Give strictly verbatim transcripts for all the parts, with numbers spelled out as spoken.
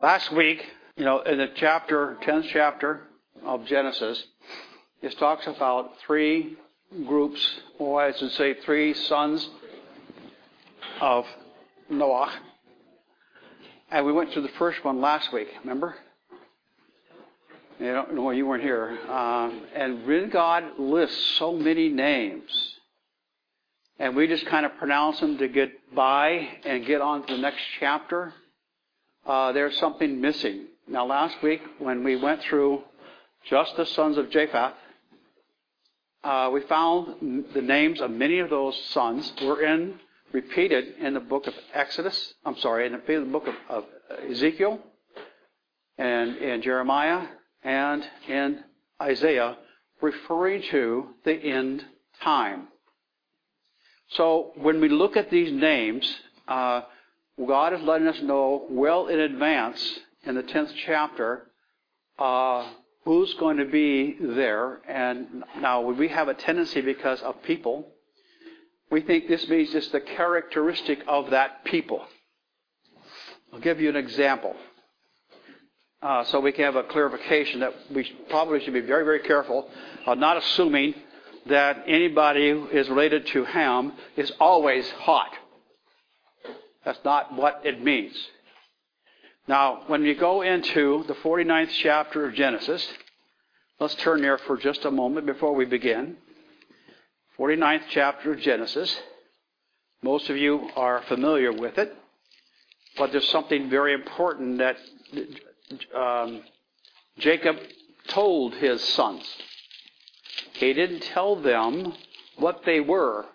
Last week, you know, in the chapter, tenth chapter of Genesis, it talks about three groups, or I should say three sons of Noah. And we went through the first one last week, remember? You don't know, you weren't here. Um, and when God lists so many names, and we just kind of pronounce them to get by and get on to the next chapter, uh, there's something missing. Now, last week, when we went through just the sons of Japheth, uh, we found the names of many of those sons were in repeated in the book of Exodus. I'm sorry, in the book of, of Ezekiel, and in Jeremiah, and in Isaiah, referring to the end time. So when we look at these names, uh, God is letting us know well in advance in the tenth chapter uh, who's going to be there. And now we have a tendency because of people, we think this means just the characteristic of that people. I'll give you an example. Uh, so we can have a clarification that we probably should be very, very careful of not assuming that anybody who is related to Ham is always hot. That's not what it means. Now, when you go into the forty-ninth chapter of Genesis, let's turn there for just a moment before we begin. forty-ninth chapter of Genesis. Most of you are familiar with it, but there's something very important that um, Jacob told his sons. He didn't tell them what they were.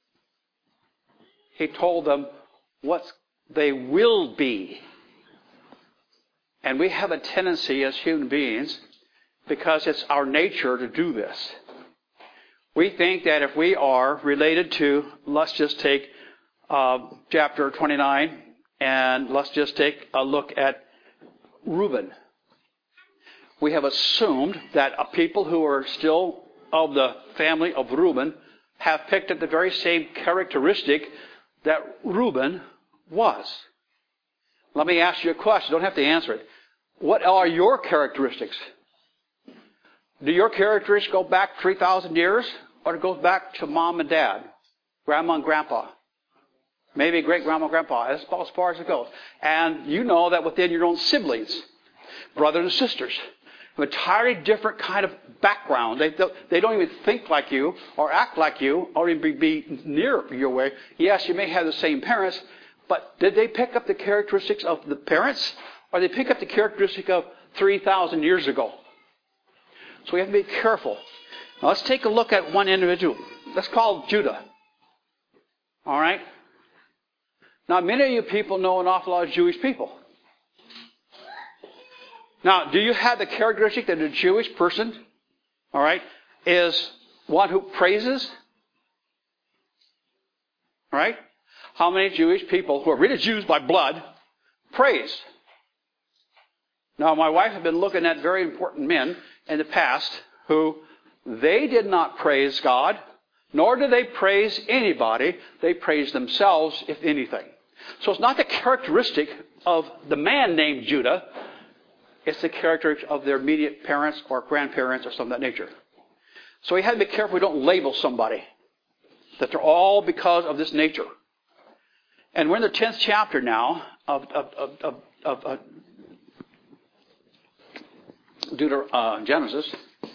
He told them what they will be. And we have a tendency as human beings, because it's our nature to do this. We think that if we are related to, let's just take uh, chapter twenty-nine, and let's just take a look at Reuben. We have assumed that a people who are still of the family of Reuben have picked up the very same characteristic that Reuben was. Let me ask you a question. You don't have to answer it. What are your characteristics? Do your characteristics go back three thousand years? Or it goes back to mom and dad, grandma and grandpa, maybe great-grandma and grandpa, as far as it goes. And you know that within your own siblings, brothers and sisters, have an entirely different kind of background. They don't, they don't even think like you, or act like you, or even be, be near your way. Yes, you may have the same parents, but did they pick up the characteristics of the parents, or did they pick up the characteristic of three thousand years ago? So we have to be careful. Now let's take a look at one individual. Let's call Judah. All right? Now, many of you people know an awful lot of Jewish people. Now, do you have the characteristic that a Jewish person, all right, is one who praises? All right? How many Jewish people who are really Jews by blood praise? Now, my wife has been looking at very important men in the past who they did not praise God, nor did they praise anybody. They praised themselves, if anything. So it's not the characteristic of the man named Judah. It's the characteristic of their immediate parents or grandparents or something of that nature. So we have to be careful we don't label somebody, that they're all because of this nature. And we're in the tenth chapter now of, of, of, of, of uh, Deuter, uh, Genesis.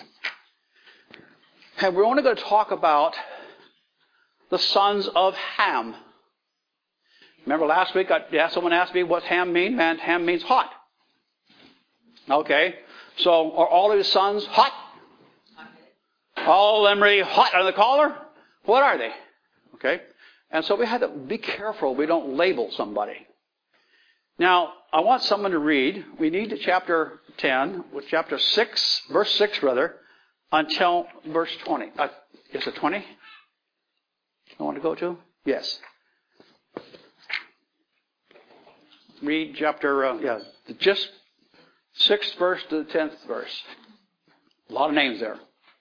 And we're only going to talk about the sons of Ham. Remember last week, I, yeah, someone asked me what Ham means. Man, Ham means hot. Okay, so are all of his sons hot? All of them really hot on the collar? What are they? Okay, and so we have to be careful we don't label somebody. Now, I want someone to read. We need to chapter ten, with chapter six, verse six rather, until verse twenty. Uh, is it twenty? I want to go to? Yes. Read chapter, uh, yeah, just sixth verse to the tenth verse. A lot of names there.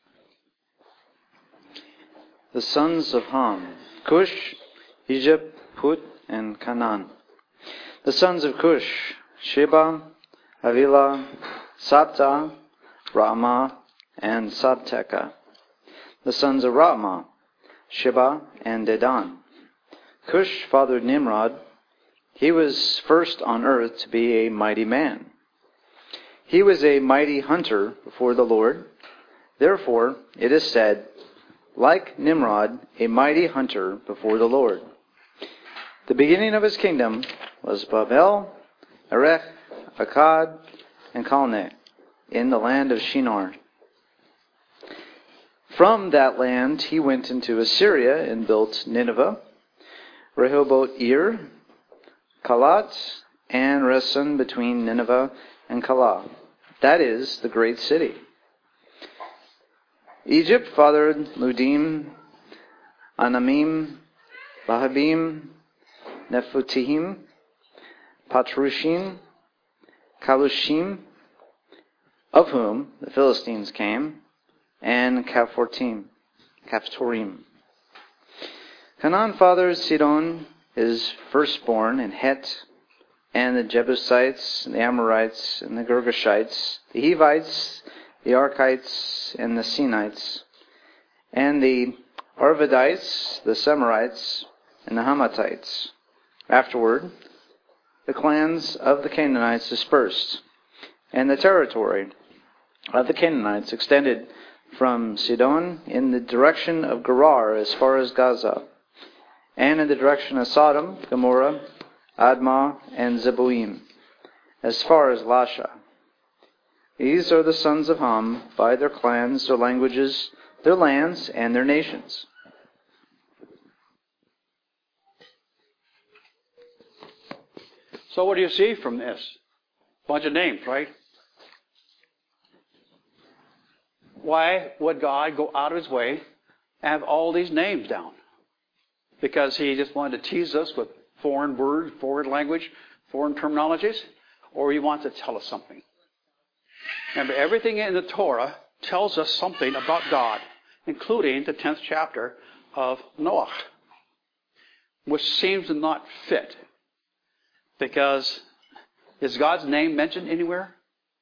The sons of Ham, Cush, Egypt, Put, and Canaan. The sons of Cush, Sheba, Havilah, Sabta, Ramah, and Sabteka. The sons of Ramah, Sheba and Dedan. Cush fathered Nimrod. He was first on earth to be a mighty man. He was a mighty hunter before the Lord. Therefore, it is said, like Nimrod, a mighty hunter before the Lord. The beginning of his kingdom was Babel, Erech, Akkad, and Calneh, in the land of Shinar. From that land he went into Assyria and built Nineveh, Rehoboth-ir, Kalat, and Resen between Nineveh and Calah. That is the great city. Egypt fathered Ludim, Anamim, Lahabim, Nephutihim, Patrushim, Kalushim, of whom the Philistines came, and Captortim, Captorim. Canaan fathered Sidon, his firstborn, and Het, and the Jebusites, and the Amorites, and the Girgashites, the Hivites, the Archites, and the Sinites, and the Arvadites, the Semarites, and the Hamathites. Afterward, the clans of the Canaanites dispersed, and the territory of the Canaanites extended from Sidon in the direction of Gerar as far as Gaza, and in the direction of Sodom, Gomorrah, Admah, and Zeboim, as far as Lasha. These are the sons of Ham by their clans, their languages, their lands, and their nations. So what do you see from this? Bunch of names, right? Why would God go out of his way and have all these names down? Because he just wanted to tease us with foreign words, foreign language, foreign terminologies? Or he wants to tell us something? Remember, everything in the Torah tells us something about God, including the tenth chapter of Noah, which seems to not fit. Because is God's name mentioned anywhere?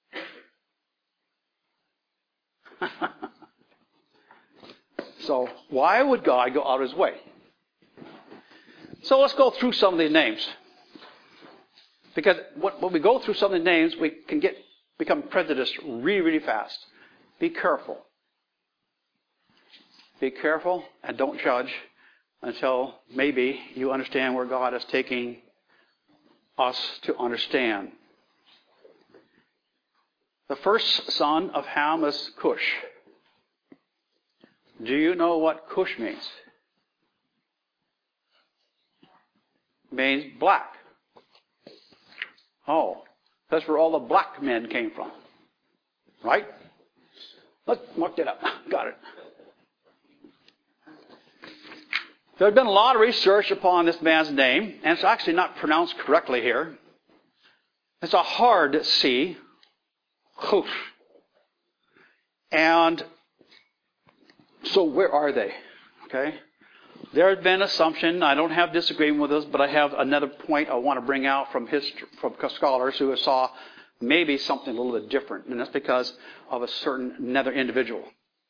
So why would God go out of his way? So let's go through some of these names. Because when we go through some of the names, we can get become prejudiced really, really fast. Be careful. Be careful and don't judge until maybe you understand where God is taking us to understand. The first son of Ham is Cush. Do you know what Cush means? It means black. Oh, that's where all the black men came from. Right? Let's mark that up. Got it. There's been a lot of research upon this man's name, and it's actually not pronounced correctly here. It's a hard C. Cush. And so where are they? Okay? There has been assumption, I don't have disagreement with this, but I have another point I want to bring out from history, from scholars who saw maybe something a little bit different, and that's because of a certain another individual.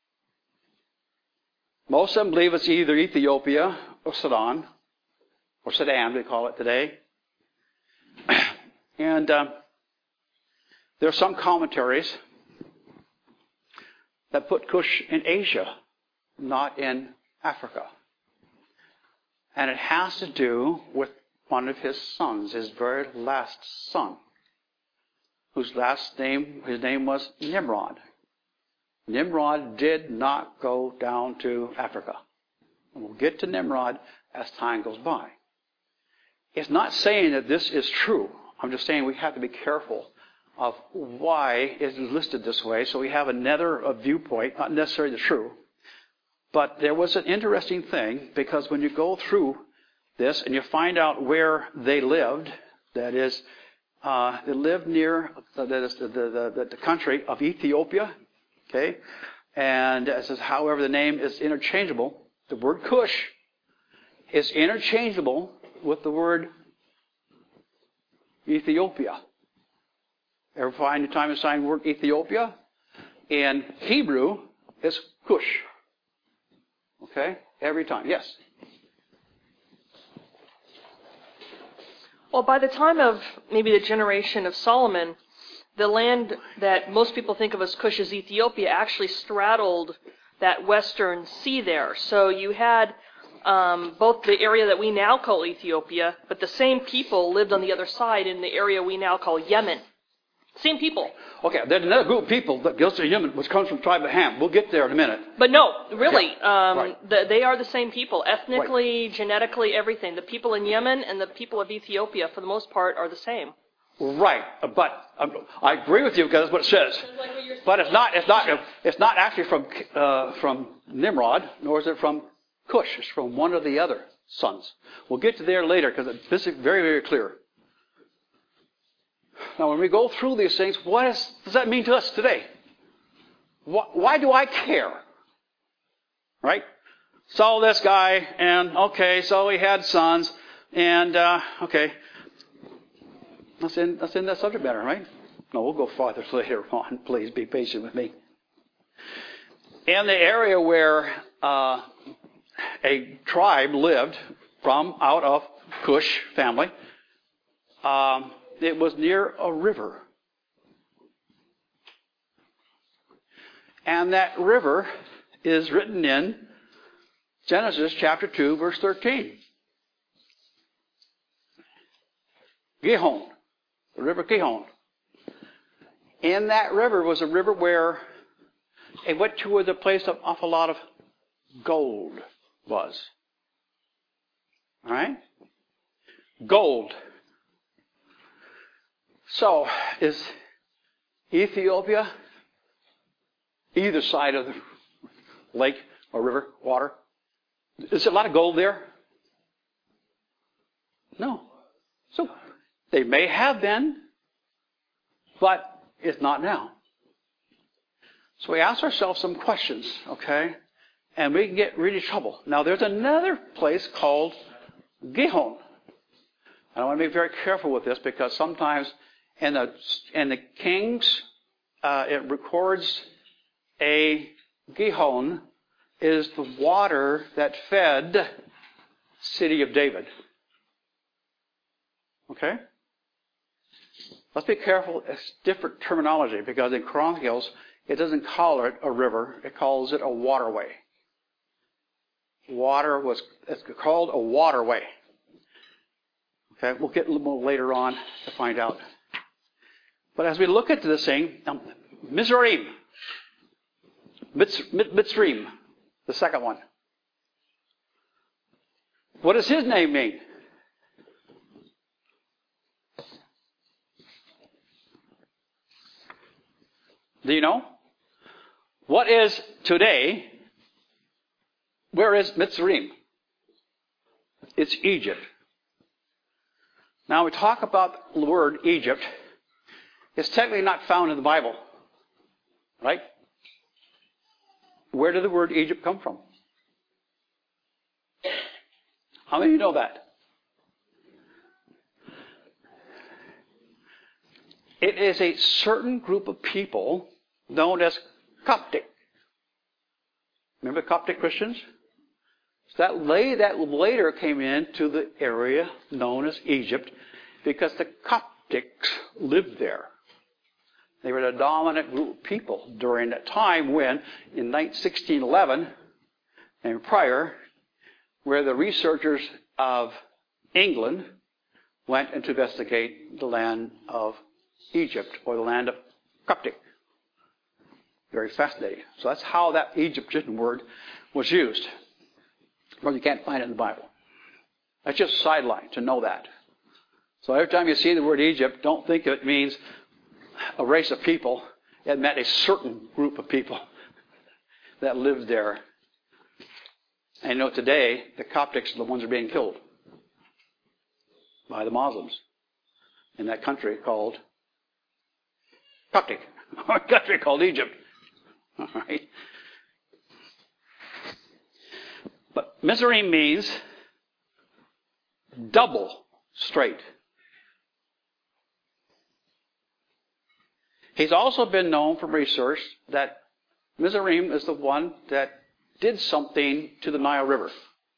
Most of them believe it's either Ethiopia or Sudan, or Sudan, we call it today. And uh, there are some commentaries that put Cush in Asia, not in Africa. And it has to do with one of his sons, his very last son, whose last name, his name was Nimrod. Nimrod did not go down to Africa. And we'll get to Nimrod as time goes by. It's not saying that this is true. I'm just saying we have to be careful of why it's listed this way. So we have another uh, viewpoint, not necessarily the true. But there was an interesting thing, because when you go through this and you find out where they lived, that is, uh, they lived near uh, that is the, the, the, the country of Ethiopia, okay? And it says, however, the name is interchangeable. The word Cush is interchangeable with the word Ethiopia. Ever find the time assigned word Ethiopia? In Hebrew, it's Cush. Okay? Every time. Yes? Well, by the time of maybe the generation of Solomon, the land that most people think of as Cush as Ethiopia actually straddled that western sea there. So you had um, both the area that we now call Ethiopia, but the same people lived on the other side in the area we now call Yemen. Same people. Okay, there's another group of people that goes to Yemen, which comes from the tribe of Ham. We'll get there in a minute. But no, really, yeah, um, right. the, they are the same people. Ethnically, right. genetically, everything. The people in Yemen and the people of Ethiopia, for the most part, are the same. Right, but um, I agree with you because that's what it says. Like what but it's not. It's not. It's not actually from uh, from Nimrod, nor is it from Cush. It's from one of the other sons. We'll get to there later because this is very, very clear. Now, when we go through these things, what is, does that mean to us today? Why, why do I care? Right? Saw this guy, and okay, so he had sons, and uh, okay, that's in that's in that subject matter, right? No, we'll go farther later on. Please be patient with me. In the area where uh, a tribe lived from out of Cush family, um, it was near a river. And that river is written in Genesis chapter two, verse thirteen. Gihon, the river Gihon. In that river was a river where it went to where the place of awful lot of gold was. All right? Gold. So, is Ethiopia either side of the lake or river, water? Is there a lot of gold there? No. So, they may have been, but it's not now. So we ask ourselves some questions, okay? And we can get really trouble. Now, there's another place called Gihon. And I want to be very careful with this because sometimes in the, in the Kings, uh, it records a Gihon is the water that fed city of David. Okay? Let's be careful. It's different terminology because in Chronicles, it doesn't call it a river. It calls it a waterway. Water was it's called a waterway. Okay, we'll get a little more later on to find out. But as we look at this thing, um, Mizraim, Mitz, Mitzrayim, the second one. What does his name mean? Do you know? What is today? Where is Mitzrayim? It's Egypt. Now we talk about the word Egypt. It's technically not found in the Bible. Right? Where did the word Egypt come from? How many of you know that? It is a certain group of people known as Coptic. Remember Coptic Christians? So that, lay, that later came into the area known as Egypt because the Coptics lived there. They were the dominant group of people during that time when, in sixteen eleven and prior, where the researchers of England went in to investigate the land of Egypt, or the land of Coptic. Very fascinating. So that's how that Egyptian word was used. Well, you can't find it in the Bible. That's just a sideline to know that. So every time you see the word Egypt, don't think it means a race of people. It meant a certain group of people that lived there. And you know, today, the Coptics are the ones who are being killed by the Muslims in that country called Coptic, or a country called Egypt. All right. But Mizraim means double straight. He's also been known from research that Mizraim is the one that did something to the Nile River.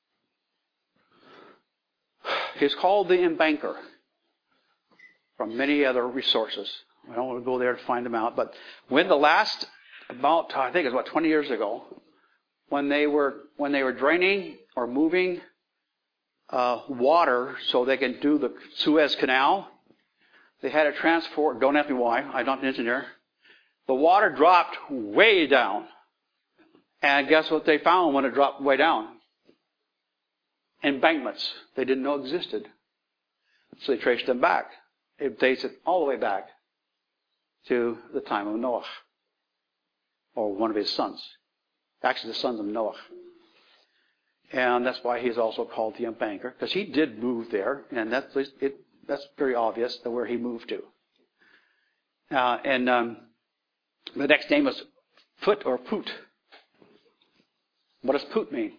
He's called the embanker from many other resources. I don't want to go there to find them out. But when the last, about, I think it was about twenty years ago, when they were, when they were draining or moving uh, water so they can do the Suez Canal, they had to transport, don't ask me why, I'm not an engineer. The water dropped way down. And guess what they found when it dropped way down? Embankments they didn't know existed. So they traced them back. It dates it all the way back to the time of Noah, or one of his sons. Actually, the sons of Noah. And that's why he's also called the embanker, because he did move there, and that's it. That's very obvious where he moved to. Uh, and um, the next name is Put or Put. What does Put mean?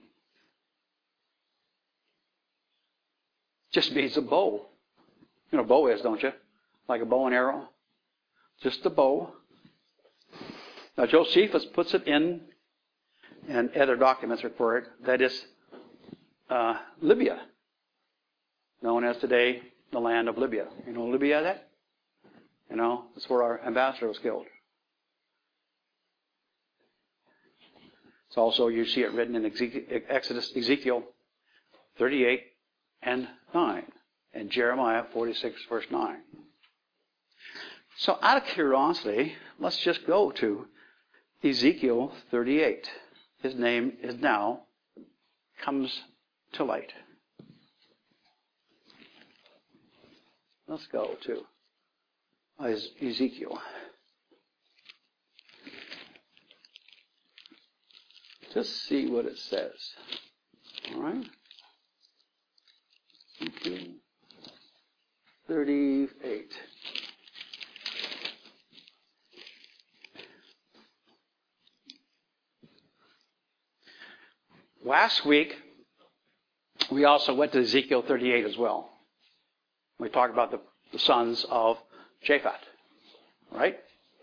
Just means a bow. You know what a bow is, don't you? Like a bow and arrow. Just a bow. Now Josephus puts it in, and other documents record it, that is uh, Libya, known as today the land of Libya. You know Libya that? You know, that's where our ambassador was killed. It's also, you see it written in Exodus, Ezekiel thirty-eight and nine, and Jeremiah forty-six, verse nine. So out of curiosity, let's just go to Ezekiel thirty-eight. His name is now comes to light. Let's go to Ezekiel. Just see what it says. All right? Ezekiel thirty-eight. Last week, we also went to Ezekiel thirty-eight as well. We talked about the, the sons of Japhet, right?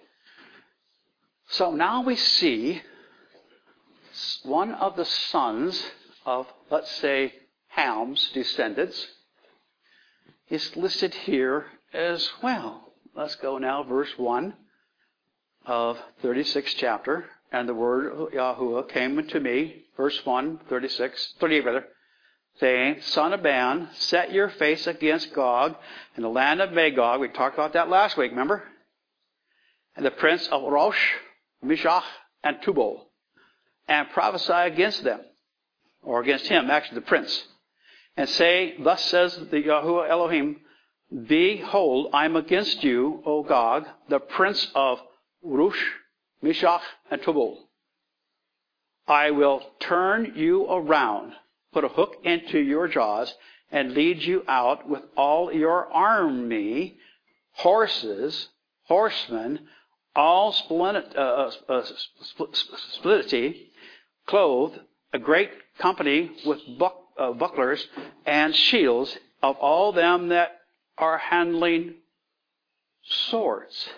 So now we see one of the sons of, let's say, Ham's descendants is listed here as well. Let's go now, verse one of thirty-sixth chapter. And the word of Yahuwah came to me, verse one, thirty-six, thirty-eight rather, saying, Son of man, set your face against Gog and the land of Magog. We talked about that last week, remember? And the prince of Rosh, Meshach, and Tubal, and prophesy against them, or against him, actually the prince, and say, Thus says the Yahuwah Elohim, Behold, I am against you, O Gog, the prince of Rosh, Meshach, and Tubal. I will turn you around, put a hook into your jaws, and lead you out with all your army, horses, horsemen, all splendid, uh, uh, splendidity, clothed, a great company with buck, uh, bucklers and shields of all them that are handling swords.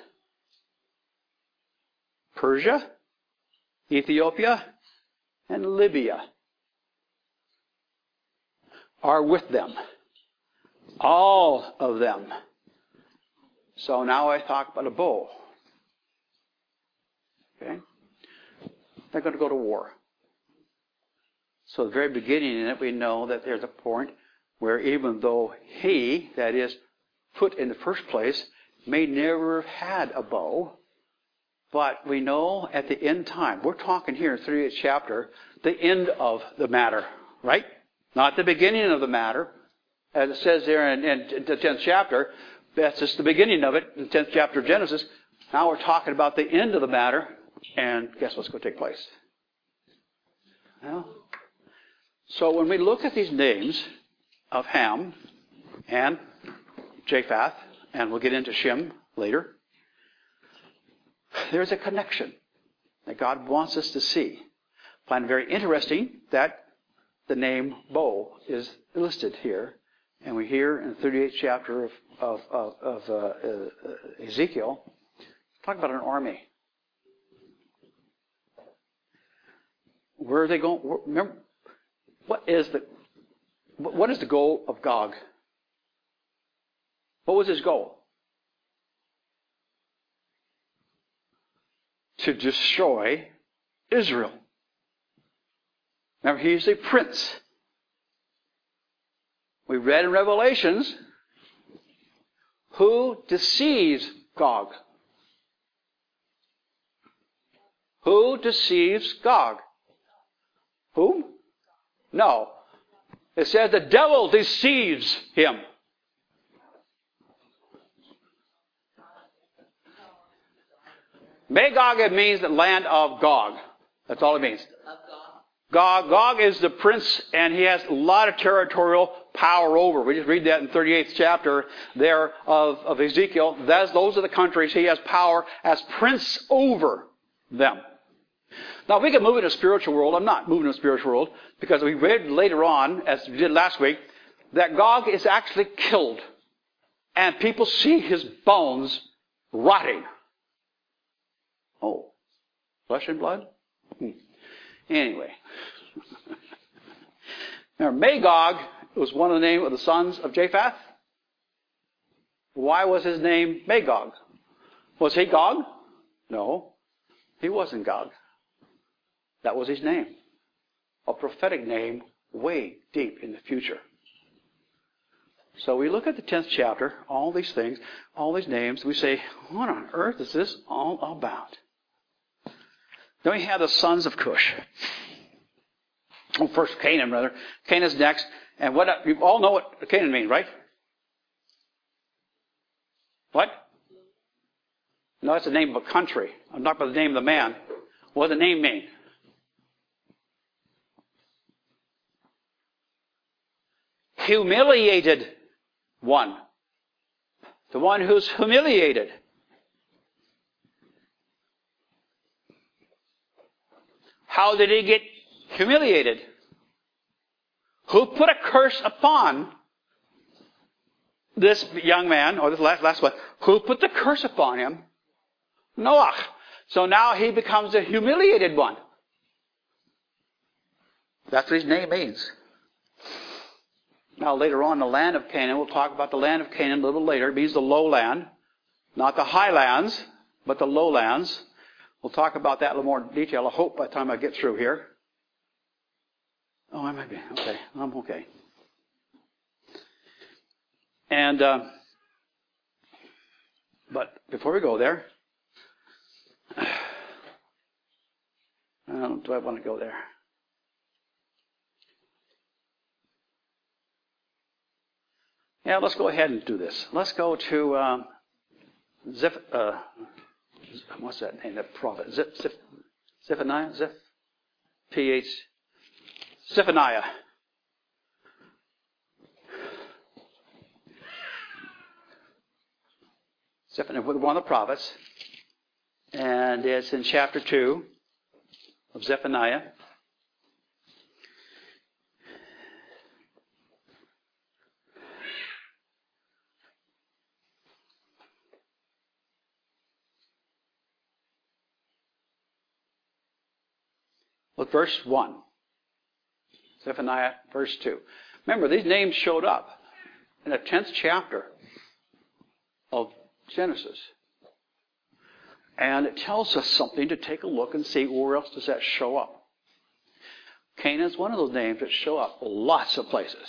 Persia, Ethiopia, and Libya are with them. All of them. So now I talk about a bow. Okay? They're going to go to war. So the very beginning in it, we know that there's a point where even though he, that is, put in the first place, may never have had a bow, but we know at the end time, we're talking here in thirty-eighth chapter, the end of the matter, right? Not the beginning of the matter. As it says there in, in the tenth chapter, that's just the beginning of it, in the tenth chapter of Genesis. Now we're talking about the end of the matter, and guess what's going to take place? Well, so when we look at these names of Ham and Japheth, and we'll get into Shem later, there's a connection that God wants us to see. I find it very interesting that the name Bo is listed here. And we hear in the thirty-eighth chapter of, of, of, of uh, uh, Ezekiel, Talk about an army. Where are they going? Where, remember, what is the what is the goal of Gog? What was his goal? To destroy Israel. Remember, he's a prince. We read in Revelations, who deceives Gog? Who deceives Gog? Who? No. It says the devil deceives him. Magog, it means the land of Gog. That's all it means. Gog. Gog is the prince, and he has a lot of territorial power over. We just read that in the thirty-eighth chapter there of, of Ezekiel. That's, those are the countries he has power as prince over them. Now, we can move in a spiritual world. I'm not moving in a spiritual world because we read later on, as we did last week, that Gog is actually killed. And people see his bones rotting. Oh, flesh and blood? Hmm. Anyway. Now, Magog was one of the names of the sons of Japheth. Why was his name Magog? Was he Gog? No, he wasn't Gog. That was his name. A prophetic name way deep in the future. So we look at the tenth chapter, all these things, all these names. We say, what on earth is this all about? Then we have the sons of Cush. Oh, first Canaan, rather. Canaan's next. And what you all know what Canaan means, right? What? No, that's the name of a country. I'm not about the name of the man. What does the name mean? Humiliated one. The one who's humiliated. How did he get humiliated? Who put a curse upon this young man, or this last, last one? Who put the curse upon him? Noah. So now he becomes a humiliated one. That's what his name means. Now later on, the land of Canaan, we'll talk about the land of Canaan a little later. It means the lowland. Not the highlands, but the lowlands. We'll talk about that in a little more detail, I hope, by the time I get through here. Oh, I might be. Okay. I'm okay. And, uh, but before we go there, um, do I want to go there? Yeah, let's go ahead and do this. Let's go to um, Ziph, uh, what's that name? That prophet? Ziph, Ziph, Zephaniah? Ziph? P H. Zephaniah. Zephaniah, one of the prophets. And it's in chapter two of Zephaniah. Look, verse one. Zephaniah, verse two. Remember, these names showed up in the tenth chapter of Genesis. And it tells us something to take a look and see where else does that show up. Canaan is one of those names that show up lots of places.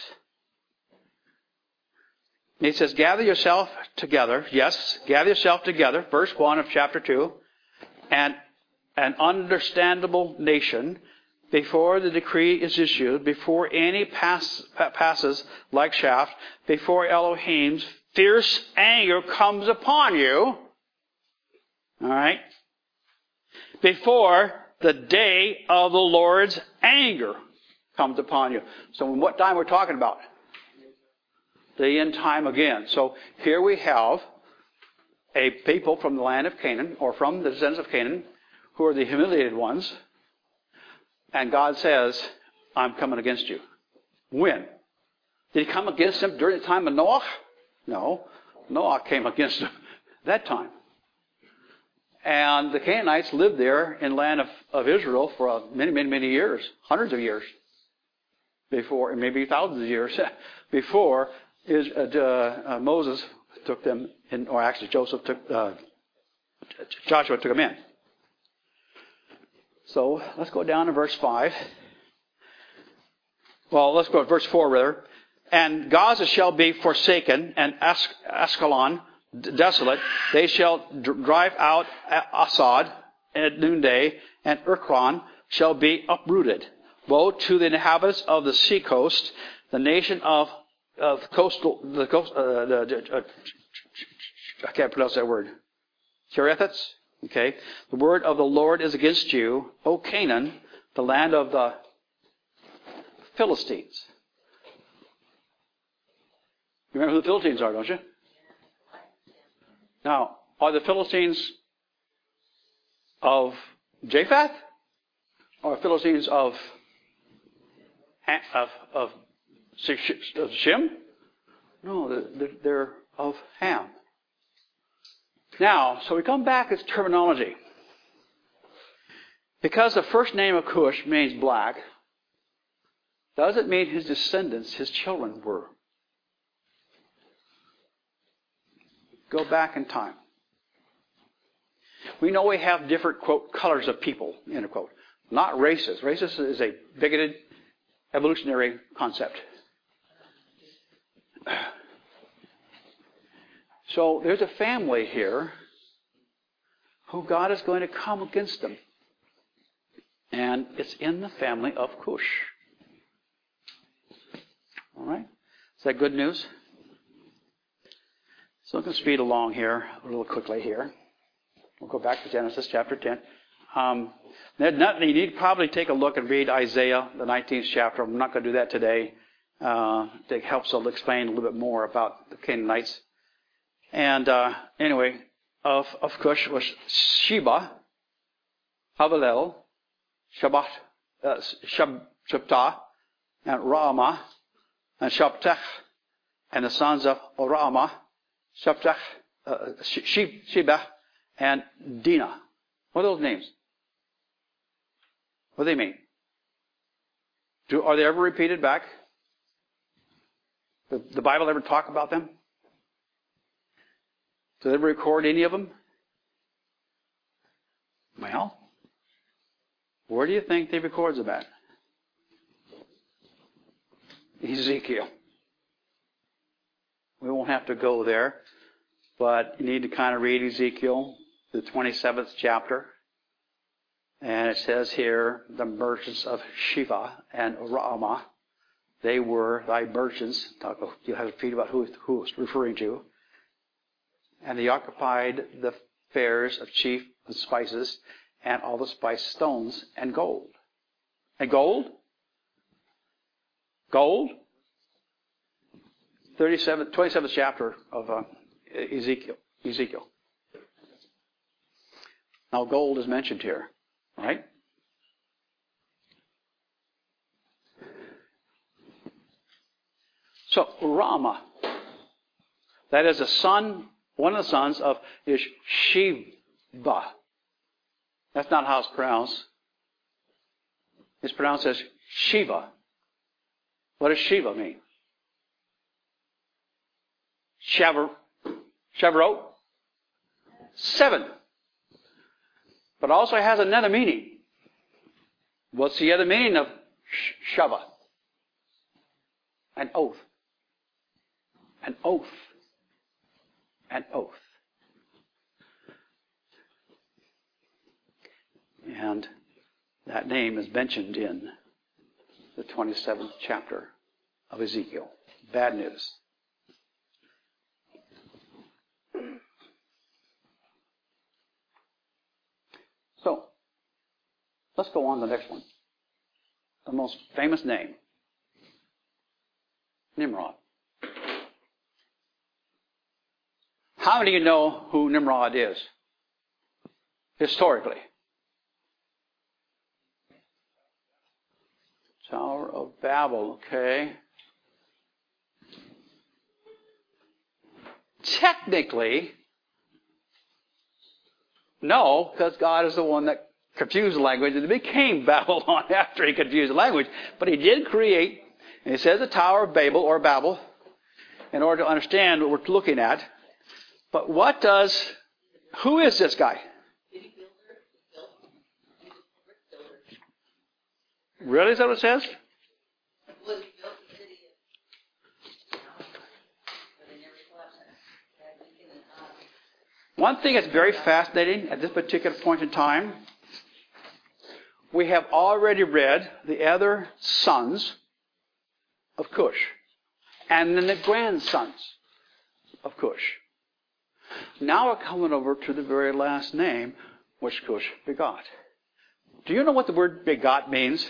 And he says, gather yourself together. Yes, gather yourself together. Verse one of chapter two. And an understandable nation, before the decree is issued, before any pass, passes like shaft, before Elohim's fierce anger comes upon you. All right? Before the day of the Lord's anger comes upon you. So in what time we're talking about? The end time again. So here we have a people from the land of Canaan, or from the descendants of Canaan, who are the humiliated ones. And God says, I'm coming against you. When? Did he come against them during the time of Noah? No. Noah came against them that time. And the Canaanites lived there in the land of, of Israel for uh, many, many, many years, hundreds of years before, maybe thousands of years before is, uh, uh, Moses took them in, or actually Joseph took, uh, Joshua took them in. So let's go down to verse five. Well, let's go to verse four rather. And Gaza shall be forsaken, and As- Ascalon desolate. They shall drive out Asad at noonday, and Ekron shall be uprooted. Woe to the inhabitants of the sea coast, the nation of of coastal the coast. Uh, the, uh, I can't pronounce that word. Cherethites. Okay. The word of the Lord is against you, O Canaan, the land of the Philistines. You remember who the Philistines are, don't you? Now, are the Philistines of Japheth or Philistines of of of Shem? No, they're, they're of Ham. Now, so we come back to terminology. Because the first name of Cush means black, doesn't mean his descendants, his children, were. Go back in time. We know we have different, quote, colors of people, end of quote. Not races. Racist is a bigoted evolutionary concept. So there's a family here who God is going to come against them. And it's in the family of Cush. All right? Is that good news? So I'm going to speed along here a little quickly here. We'll go back to Genesis chapter ten. Um, not, you need to probably take a look and read Isaiah, the nineteenth chapter. I'm not going to do that today. Uh, it helps to explain a little bit more about the Canaanites. And uh, anyway, of, of Cush was Sheba, Havilel, Shabbat, uh, Shab, Shabtah, and Ramah, and Shabtech, and the sons of Orama, Shabtech, uh, Sheba, and Dinah. What are those names? What do they mean? Do, are they ever repeated back? The, the Bible ever talk about them? Does it ever record any of them? Well, where do you think they records them at? Ezekiel. We won't have to go there, but you need to kind of read Ezekiel, the twenty-seventh chapter. And it says here, the merchants of Sheba and Ramah, they were thy merchants. You'll have to read about who, who it's referring to. And they occupied the fairs of chief and spices and all the spice stones and gold. And gold? Gold? thirty-seventh, twenty-seventh chapter of uh, Ezekiel. Ezekiel. Now gold is mentioned here, right? So Ramah, that is a son, one of the sons of is Sheba. That's not how it's pronounced. It's pronounced as Shiva. What does Shiva mean? Shavuot. Shavuot. Seven. But also has another meaning. What's the other meaning of Shava? An oath. An oath. An oath. And that name is mentioned in the twenty-seventh chapter of Ezekiel. Bad news. So, let's go on to the next one. The most famous name. Nimrod. How many of you know who Nimrod is? Historically. Tower of Babel, okay. Technically, No, because God is the one that confused the language, and it became Babylon after he confused the language. But he did create, and he says the Tower of Babel, or Babel, in order to understand what we're looking at. But what does, who is this guy? Really, is that what it says? One thing that's very fascinating at this particular point in time, we have already read the other sons of Cush, and then the grandsons of Cush. Now we're coming over to the very last name, which Cush begot. Do you know what the word begot means?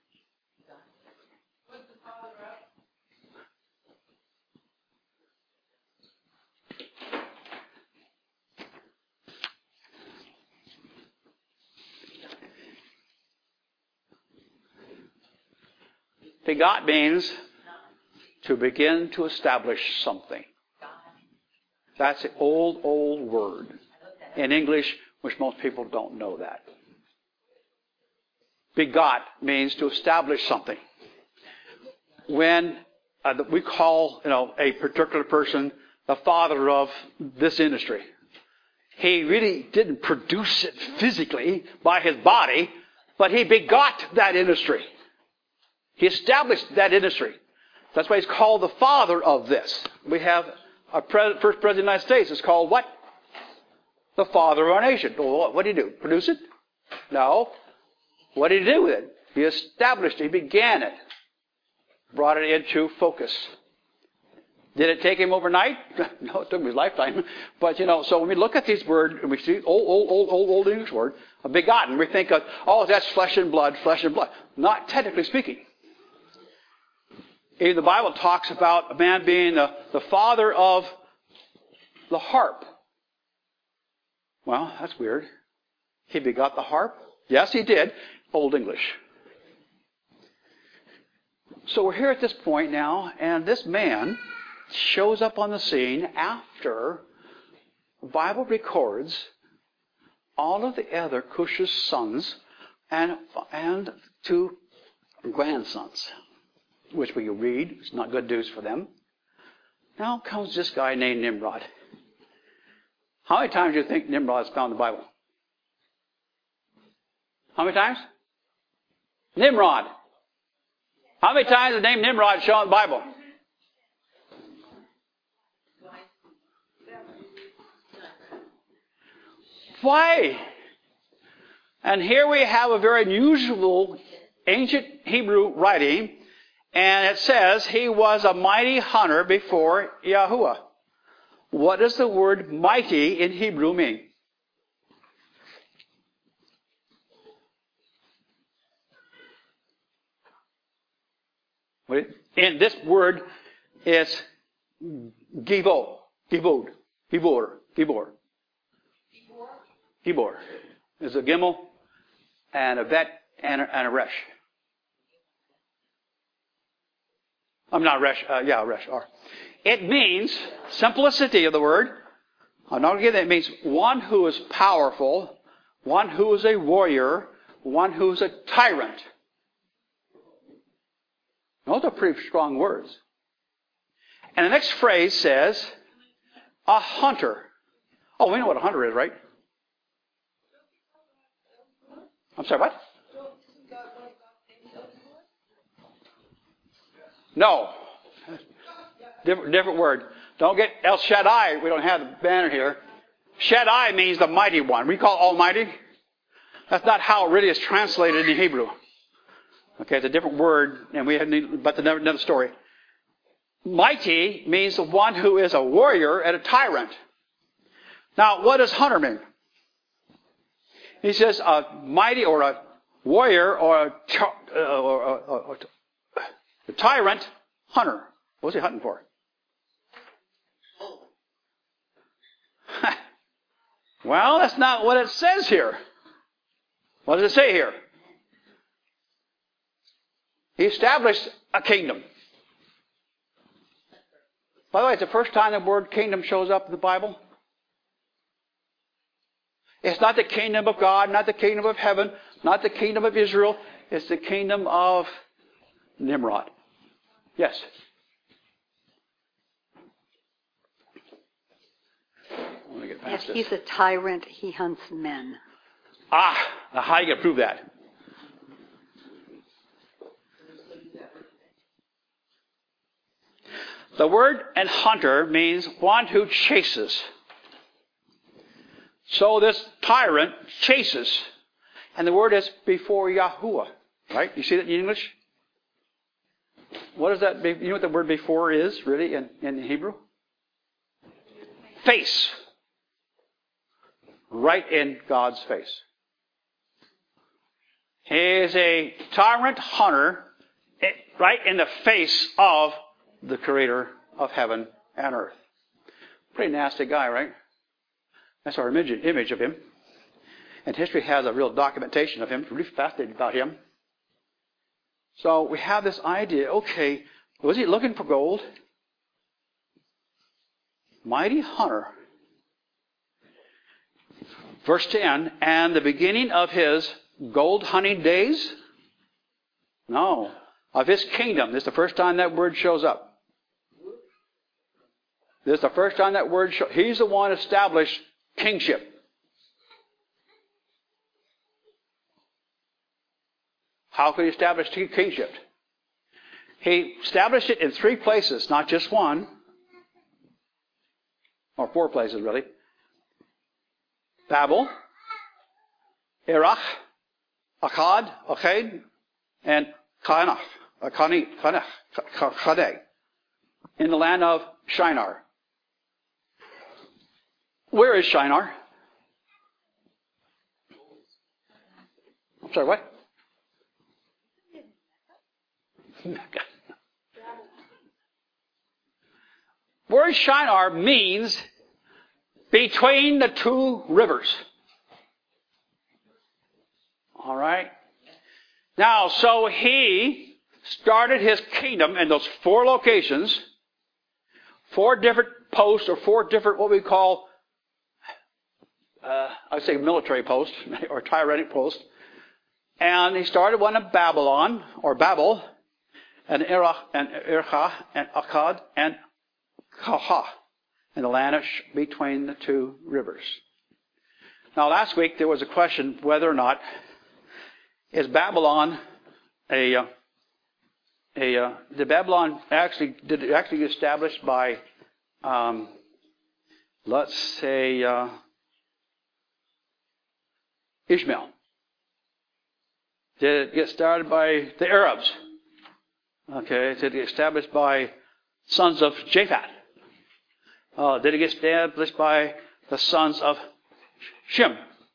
Begot means to begin to establish something. That's the old, old word in English, which most people don't know that. Begot means to establish something. When uh, we call, you know, a particular person the father of this industry, he really didn't produce it physically by his body, but he begot that industry. He established that industry. That's why he's called the father of this. We have our first president of the United States is called what? The father of our nation. Well, what did he do? Produce it? No. What did he do with it? He established it. He began it. Brought it into focus. Did it take him overnight? No, it took him his lifetime. But, you know, so when we look at these words, and we see old, old, old, old, old English word, a begotten, we think of, oh, that's flesh and blood, flesh and blood. Not technically speaking. Even the Bible talks about a man being the, the father of the harp. Well, that's weird. He begot the harp? Yes, he did. Old English. So we're here at this point now, and this man shows up on the scene after the Bible records all of the other Cush's sons and, and two grandsons, which we read. It's not good news for them. Now comes this guy named Nimrod. How many times do you think Nimrod is found in the Bible? How many times? Nimrod. How many times is the name Nimrod shown in the Bible? Why? And here we have a very unusual ancient Hebrew writing, and it says he was a mighty hunter before Yahuwah. What does the word mighty in Hebrew mean? And this word is givo, givod, givor, givor. Gibor. There's a gimel and a vet and a, and a resh. I'm not resh, uh, yeah, resh, R. It means, simplicity of the word, I'm not going to get that, it means one who is powerful, one who is a warrior, one who is a tyrant. Those are pretty strong words. And the next phrase says, a hunter. Oh, we know what a hunter is, right? I'm sorry, what? No. Different, different word. Don't get El Shaddai. We don't have the banner here. Shaddai means the mighty one. We call it Almighty. That's not how it really is translated in Hebrew. Okay, it's a different word, and we have but another, another story. Mighty means the one who is a warrior and a tyrant. Now, what does hunter mean? He says a mighty or a warrior or a, uh, or a, or a, a tyrant hunter. What's he hunting for? Well, that's not what it says here. What does it say here? He established a kingdom. By the way, it's the first time the word kingdom shows up in the Bible. It's not the kingdom of God, not the kingdom of heaven, not the kingdom of Israel. It's the kingdom of Nimrod. Yes. Let me get If past he's this. a tyrant, he hunts men. Ah, now how are you going to prove that? The word and hunter means one who chases. So this tyrant chases. And the word is before Yahuwah. Right? You see that in English? What is that? You know what the word before is, really, in, in Hebrew? Face. Right in God's face. He is a tyrant hunter right in the face of the Creator of heaven and earth. Pretty nasty guy, right? That's our image, image of him. And history has a real documentation of him. It's really fascinating about him. So we have this idea, okay, was he looking for gold? Mighty hunter. Verse ten, and the beginning of his gold hunting days? No. Of his kingdom. This is the first time that word shows up. This is the first time that word shows. He's the one who established kingship. How could he establish kingship? He established it in three places, not just one. Or four places, really. Babel, Erech, Akkad, Akkad, and Kanach, Kanech, Chadeh, in the land of Shinar. Where is Shinar? I'm sorry, what? Word Shinar means between the two rivers. All right. Now, so he started his kingdom in those four locations, four different posts, or four different what we call, uh, I would say military posts, or tyrannic posts. And he started one in Babylon, or Babel, and Erech, and Ercha, and Akkad, and Kaha, in the land of sh- between the two rivers. Now, last week there was a question whether or not is Babylon a uh, a uh, did Babylon actually did it actually get established by um, let's say uh, Ishmael? Did it get started by the Arabs? Okay, did it get established by sons of Japhet? Uh, did it get established by the sons of Shem?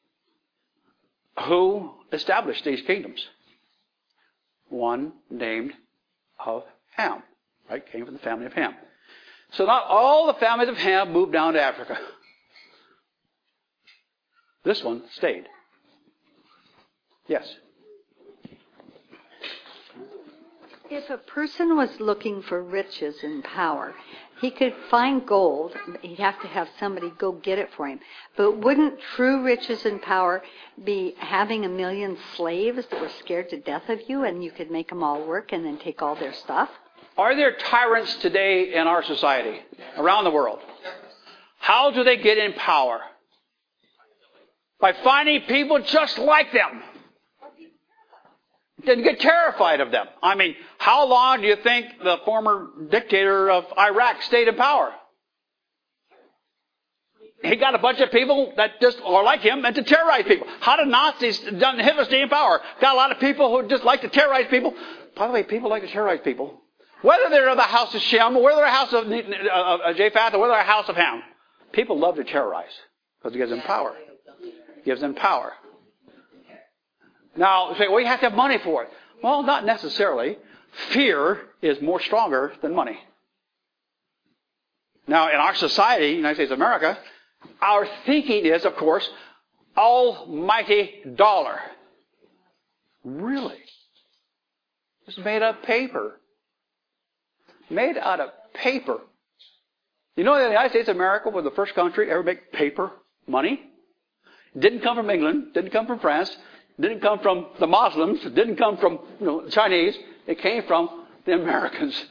Who established these kingdoms? One named of Ham, right? Came from the family of Ham. So not all the families of Ham moved down to Africa. This one stayed. Yes. If a person was looking for riches and power, he could find gold. He'd have to have somebody go get it for him. But wouldn't true riches and power be having a million slaves that were scared to death of you and you could make them all work and then take all their stuff? Are there tyrants today in our society, around the world? How do they get in power? By finding people just like them. Didn't get terrified of them. I mean, how long do you think the former dictator of Iraq stayed in power? He got a bunch of people that just are like him and to terrorize people. How did Nazis, done Hitler stay in power? Got a lot of people who just like to terrorize people. By the way, people like to terrorize people. Whether they're of the house of Shem, or whether they're a house of uh, Japhet, or whether they're a house of Ham. People love to terrorize because it gives them power. It gives them power. Now, you say, well, you have to have money for it. Well, not necessarily. Fear is more stronger than money. Now, in our society, United States of America, our thinking is, of course, almighty dollar. Really? It's made out of paper. Made out of paper. You know that the United States of America was the first country to ever make paper money? It didn't come from England. Didn't come from France. Didn't come from the Muslims. It didn't come from you know, Chinese. It came from the Americans.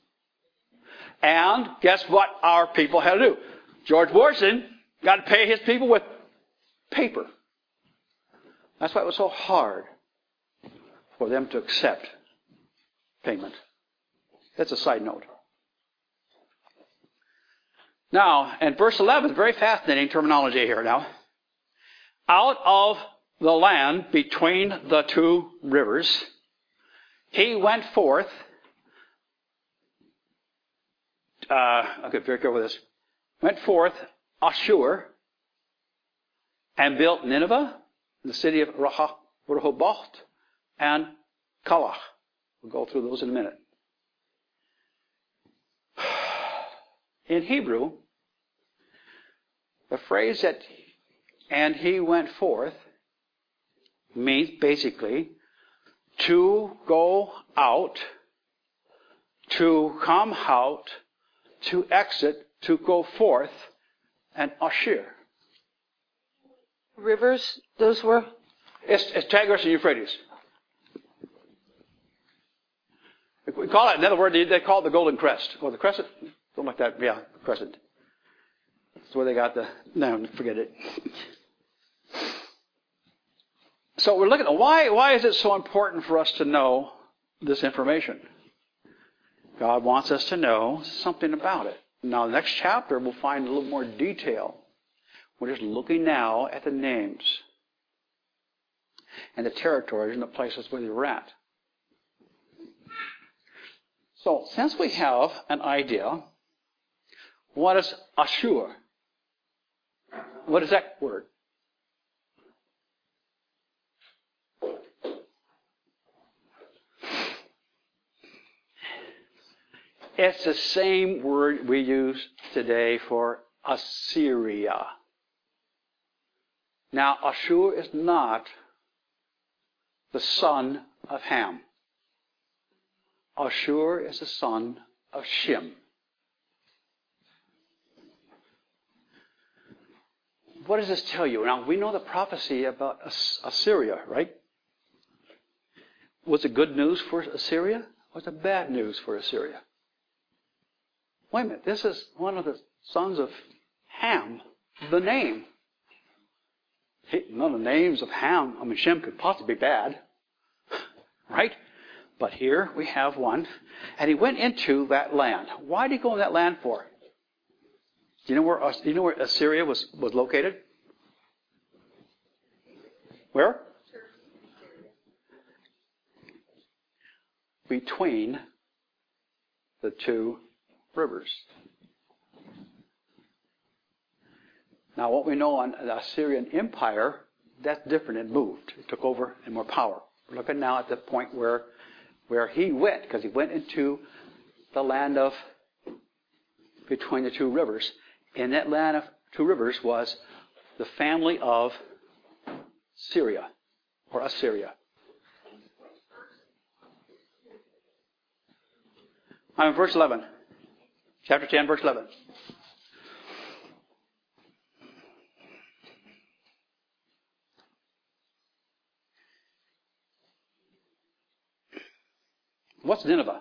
And guess what our people had to do? George Washington got to pay his people with paper. That's why it was so hard for them to accept payment. That's a side note. Now, in verse eleven, very fascinating terminology here now. Out of the land between the two rivers, he went forth. Uh, okay, very careful with this. Went forth Ashur and built Nineveh, the city of Rehoboth, and Calah. We'll go through those in a minute. In Hebrew, the phrase that "and he went forth" means basically to go out, to come out, to exit, to go forth, and Ashur. Rivers, those were? It's, it's Tigris and Euphrates. We call it, in other words, they call it the Golden Crest. Or the Crescent. Something like that. Yeah, Crescent. That's where they got the... No, forget it. So we're looking at why, why is it so important for us to know this information? God wants us to know something about it. Now, the next chapter, we'll find a little more detail. We're just looking now at the names and the territories and the places where they were at. So, since we have an idea, what is Ashur? What is that word? It's the same word we use today for Assyria. Now, Ashur is not the son of Ham. Ashur is the son of Shem. What does this tell you? Now, we know the prophecy about Assyria, right? Was it good news for Assyria? Or was it bad news for Assyria? Wait a minute, this is one of the sons of Ham, the name. None of the names of Ham, I mean, Shem could possibly be bad, right? But here we have one, and he went into that land. Why did he go in that land for? Do you know where, do you know where Assyria was, was located? Where? Between the two rivers. Now, what we know on the Assyrian Empire, that's different. It moved. It took over and more power. We're looking now at the point where, where he went, because he went into the land of between the two rivers. In that land of two rivers was the family of Syria, or Assyria. I'm in verse eleven. Chapter ten, verse eleven. What's Nineveh?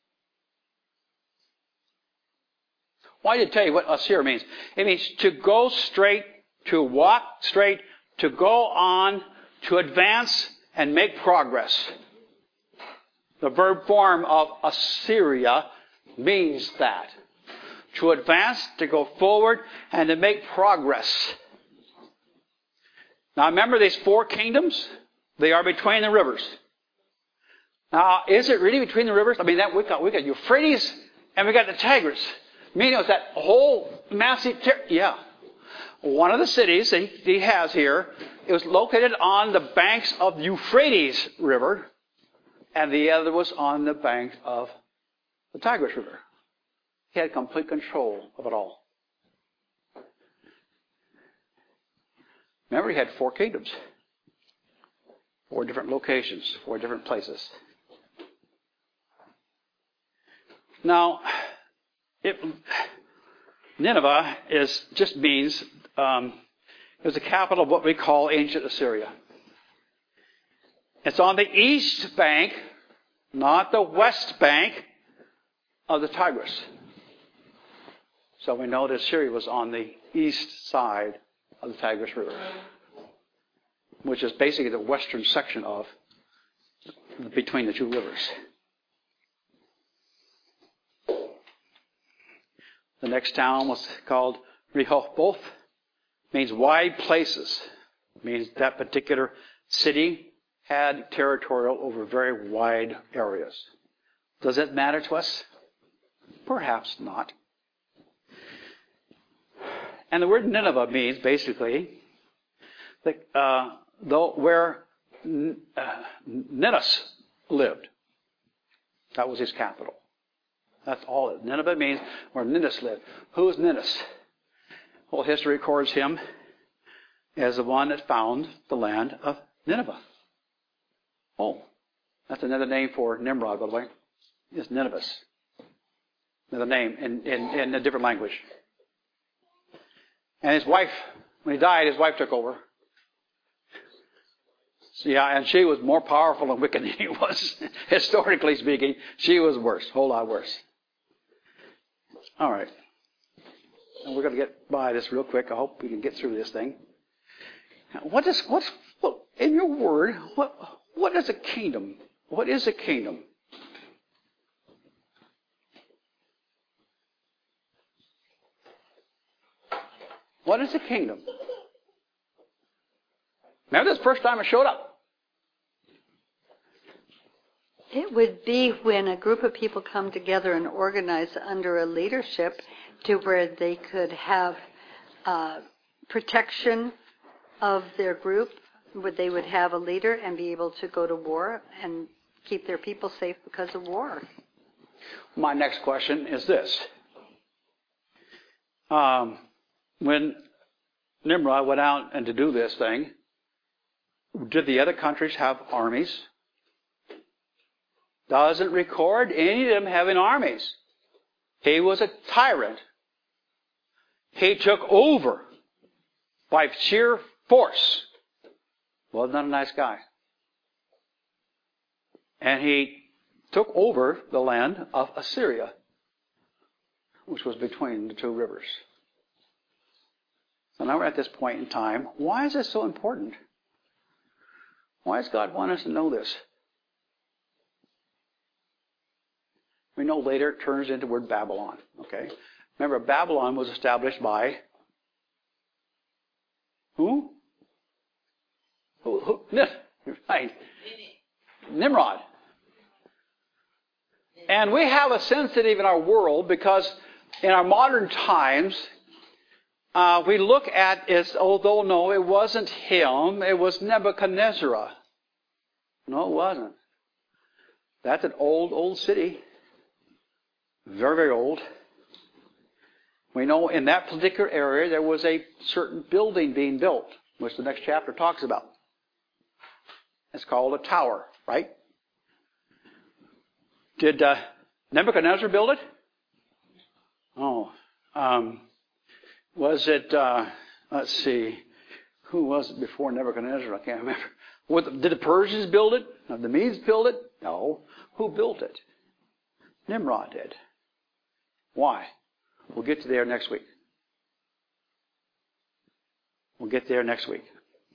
Why did it tell you what Assyria means? It means to go straight, to walk straight, to go on, to advance and make progress. The verb form of Assyria means that. To advance, to go forward, and to make progress. Now remember these four kingdoms? They are between the rivers. Now, is it really between the rivers? I mean, that we got we got Euphrates and we got the Tigris. Meaning it was that whole massive ter- yeah. One of the cities that he has here, it was located on the banks of the Euphrates River, and the other was on the banks of the Tigris River. He had complete control of it all. Remember, he had four kingdoms. Four different locations, four different places. Now, it, Nineveh is just means, um, It was the capital of what we call ancient Assyria. It's on the east bank, not the west bank of the Tigris. So we know that Assyria was on the east side of the Tigris River, which is basically the western section of between the two rivers. The next town was called Rehoboth. Means wide places. Means that particular city had territorial over very wide areas. Does it matter to us? Perhaps not. And the word Nineveh means basically that, uh, though where uh, Ninus lived. That was his capital. That's all it. Nineveh means where Ninus lived. Who is Ninus? Well, history records him as the one that found the land of Nineveh. Oh, that's another name for Nimrod, by the way. It's Nineveh. Another name in, in, in a different language. And his wife, when he died, his wife took over. So, yeah, and she was more powerful and wicked than he was. Historically speaking, she was worse, a whole lot worse. All right. And we're going to get by this real quick. I hope we can get through this thing. What is, what's, what, in your word, what, what is a kingdom? What is a kingdom? What is a kingdom? Remember this first time I showed up? It would be when a group of people come together and organize under a leadership to where they could have uh, protection of their group, where they would have a leader and be able to go to war and keep their people safe because of war. My next question is this. Um, when Nimrod went out and to do this thing, did the other countries have armies? Doesn't record any of them having armies. He was a tyrant. He took over by sheer force. Was not a nice guy. And he took over the land of Assyria, which was between the two rivers. So now we're at this point in time. Why is this so important? Why does God want us to know this? We know later it turns into the word Babylon. Okay? Remember, Babylon was established by who? Who? who? Right. Nimrod. And we have a sensitive in our world because in our modern times, uh, we look at it, although no, it wasn't him, it was Nebuchadnezzar. No, it wasn't. That's an old, old city. Very, very old. We know in that particular area there was a certain building being built, which the next chapter talks about. It's called a tower, right? Did uh, Nebuchadnezzar build it? Oh. Um, was it, uh, let's see, who was it before Nebuchadnezzar? I can't remember. What, did the Persians build it? Did the Medes build it? No. Who built it? Nimrod did. Why? We'll get to there next week. We'll get there next week.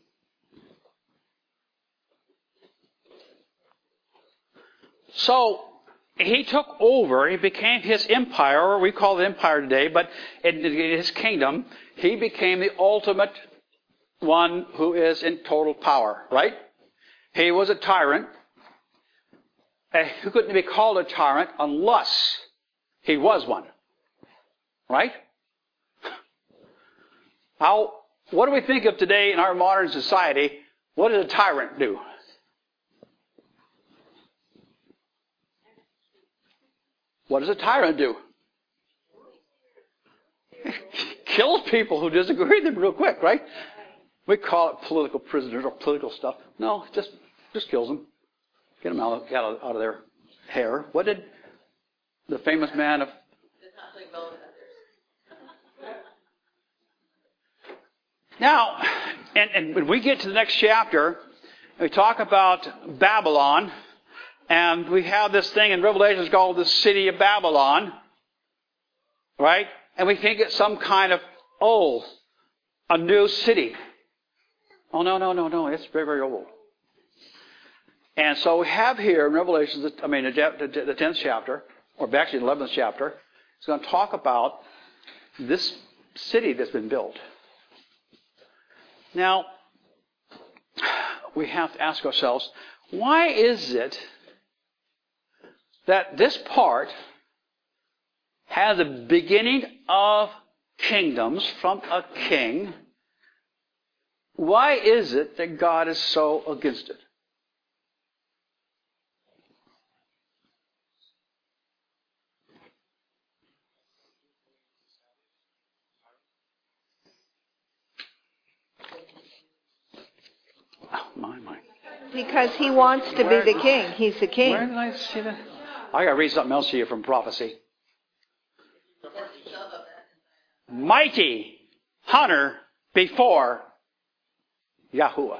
So, he took over, he became his empire, or we call it empire today, but in his kingdom, he became the ultimate one who is in total power, right? He was a tyrant. He couldn't be called a tyrant unless he was one. Right? How, what do we think of today in our modern society? What does a tyrant do? What does a tyrant do? Kills people who disagree with him real quick, right? We call it political prisoners or political stuff. No, just just kills them. Get them out, out, of, out of their hair. What did the famous man of... Now, and, and when we get to the next chapter, we talk about Babylon, and we have this thing in Revelation called the city of Babylon, right? And we think it's some kind of, oh, a new city. Oh, no, no, no, no, it's very, very old. And so we have here in Revelation, I mean, the tenth chapter, or actually the eleventh chapter, it's going to talk about this city that's been built. Now, we have to ask ourselves, why is it that this part has a beginning of kingdoms from a king? Why is it that God is so against it? Oh, my, my. Because he wants to Where- be the king. He's the king. Where did I see that? I got to read something else to you from prophecy. Mighty hunter before Yahuwah.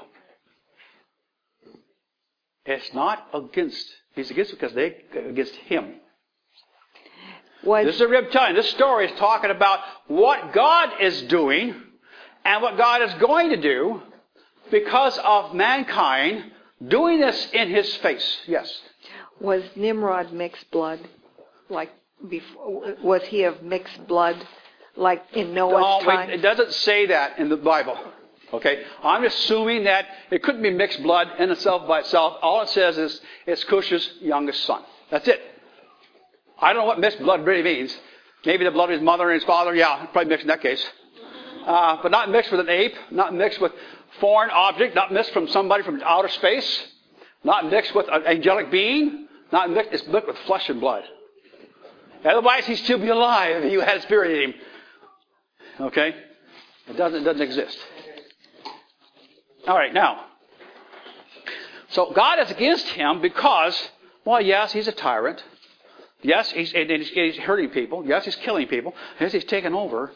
It's not against. He's against because they against him. Was, This is a rib telling. This story is talking about what God is doing and what God is going to do because of mankind doing this in his face. Yes. was Nimrod mixed blood? Like before, was he of mixed blood? Like in Noah's No, time? wait, it doesn't say that in the Bible. Okay? I'm assuming that it couldn't be mixed blood in itself by itself. All it says is it's Cush's youngest son. That's it. I don't know what mixed blood really means. Maybe the blood of his mother and his father. Yeah, probably mixed in that case. Uh, but not mixed with an ape. Not mixed with foreign object. Not mixed from somebody from outer space. Not mixed with an angelic being. Not mixed. It's mixed with flesh and blood. Otherwise, he'd still be alive if you had a spirit in him. Okay? It doesn't, it doesn't exist. All right, now. So God is against him because, well, yes, he's a tyrant. Yes, he's, and he's, he's hurting people. Yes, he's killing people. Yes, he's taken over.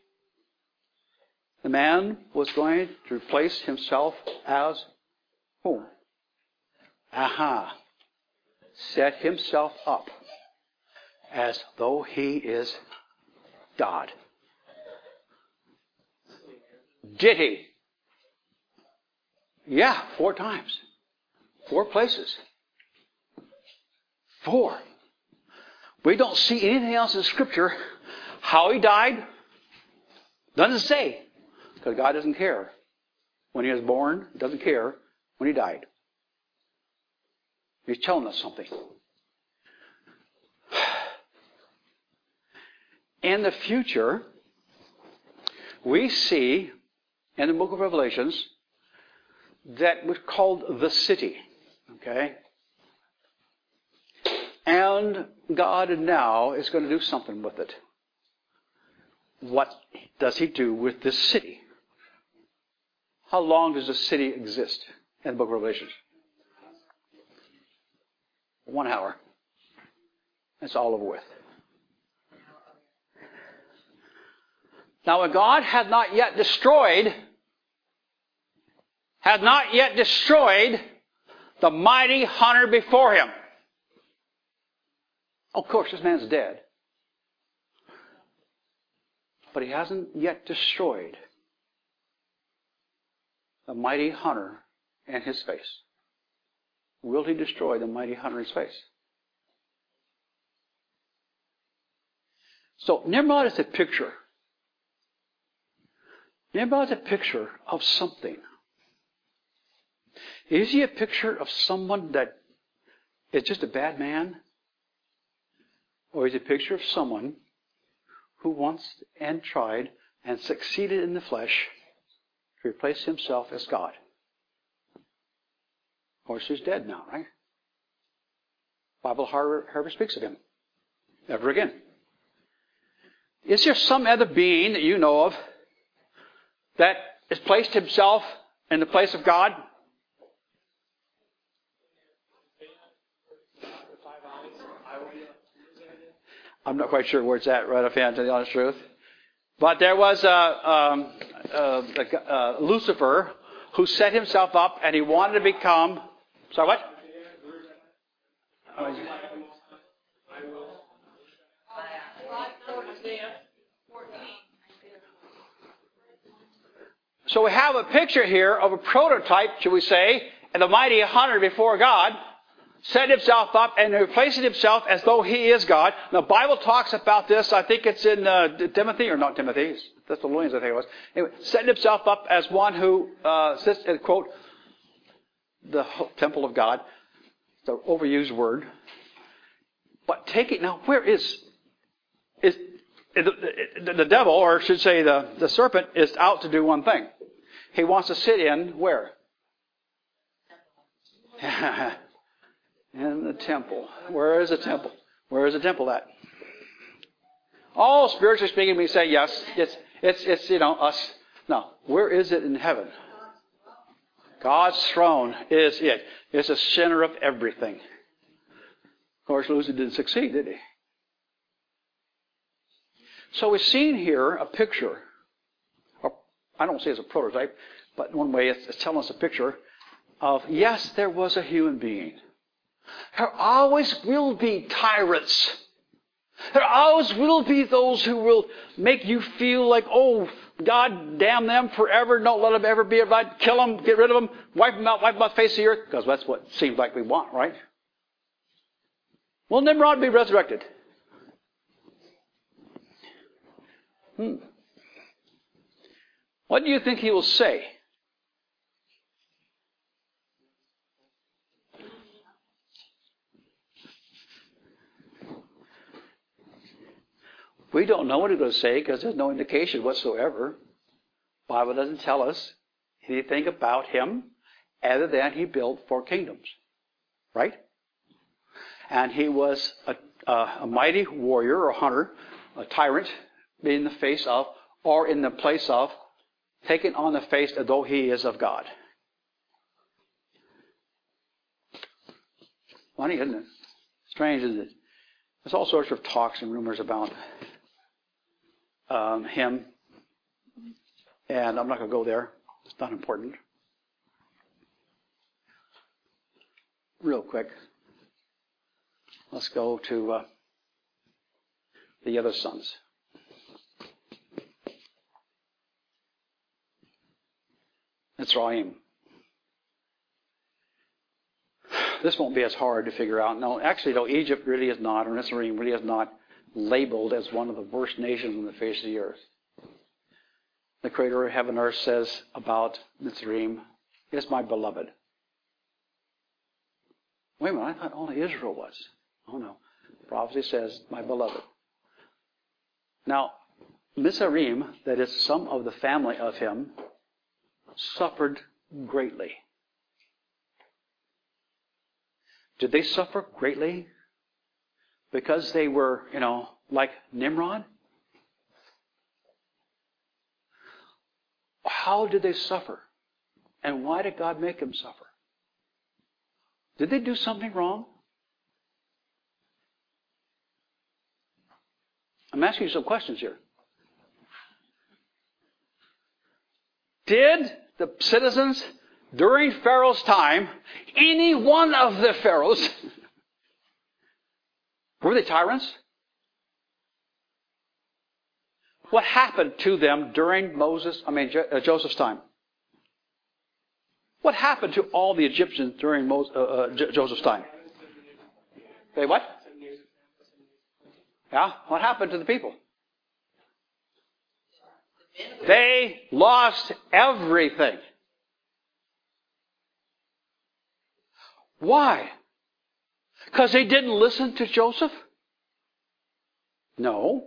The man was going to replace himself as whom? Aha. Set himself up as though he is God. Did he? Yeah, four times. Four places. Four. We don't see anything else in Scripture. How he died, doesn't say. Because God doesn't care. When he was born, he doesn't care when he died. He's telling us something. In the future, we see in the book of Revelations that was called the city. Okay? And God now is going to do something with it. What does he do with this city? How long does the city exist in the book of Revelations? One hour. It's all over with. Now, when God had not yet destroyed, had not yet destroyed the mighty hunter before him. Of course, this man's dead. But he hasn't yet destroyed the mighty hunter and his face. Will he destroy the mighty hunter in his face? So Nimrod is a picture. Nimrod is a picture of something. Is he a picture of someone that is just a bad man? Or is he a picture of someone who once and tried and succeeded in the flesh to replace himself as God? Of course, he's dead now, right? The Bible hardly speaks of him ever again. Is there some other being that you know of that has placed himself in the place of God? I'm not quite sure where it's at right offhand, to the honest truth. But there was a, um, uh, uh, Lucifer who set himself up and he wanted to become. Sorry, what? So we have a picture here of a prototype, should we say, and the mighty hunter before God set himself up and replacing himself as though he is God. Now, the Bible talks about this. I think it's in uh, Timothy, or not Timothy, Thessalonians, I think it was. Anyway, setting himself up as one who uh, sits in, quote, the temple of God. It's an overused word. But take it, now, where is, is the, the, the devil, or I should say the, the serpent, is out to do one thing. He wants to sit in where? In the temple. Where is the temple? Where is the temple at? Oh, spiritually speaking, we say yes. It's it's it's you know us. No, where is it in heaven? God's throne is it. It's the center of everything. Of course, Lucifer didn't succeed, did he? So we've seen here a picture. Or I don't say it's a prototype, but in one way it's, it's telling us a picture of, yes, there was a human being. There always will be tyrants. There always will be those who will make you feel like, oh, God damn them forever. Don't let them ever be about. Kill them, get rid of them, wipe them out, wipe them off the face of the earth. Because that's what it seems like we want, right? Will Nimrod be resurrected? Hmm. What do you think he will say? We don't know what he's going to say because there's no indication whatsoever. The Bible doesn't tell us anything about him other than he built four kingdoms. Right? And he was a, a, a mighty warrior or hunter, a tyrant, in the face of, or in the place of, taken on the face as though he is of God. Funny, isn't it? Strange, isn't it? There's all sorts of talks and rumors about um, him. And I'm not going to go there. It's not important. Real quick. Let's go to uh, the other sons. Mitzrayim. This won't be as hard to figure out. No, actually, no, Egypt really is not, or Mitzrayim really is not labeled as one of the worst nations on the face of the earth. The Creator of heaven and earth says about Mitzrayim, it's my beloved. Wait a minute, I thought only Israel was. Oh no. Prophecy says, my beloved. Now, Mitzrayim, that is some of the family of him, suffered greatly. Did they suffer greatly because they were, you know, like Nimrod? How did they suffer? And why did God make them suffer? Did they do something wrong? I'm asking you some questions here. Did the citizens during Pharaoh's time, any one of the pharaohs, were they tyrants? What happened to them during Moses, I mean uh, Joseph's time? What happened to all the Egyptians during Moses, uh, uh, J- Joseph's time? They what? Yeah, what happened to the people? They lost everything. Why? Because they didn't listen to Joseph? No.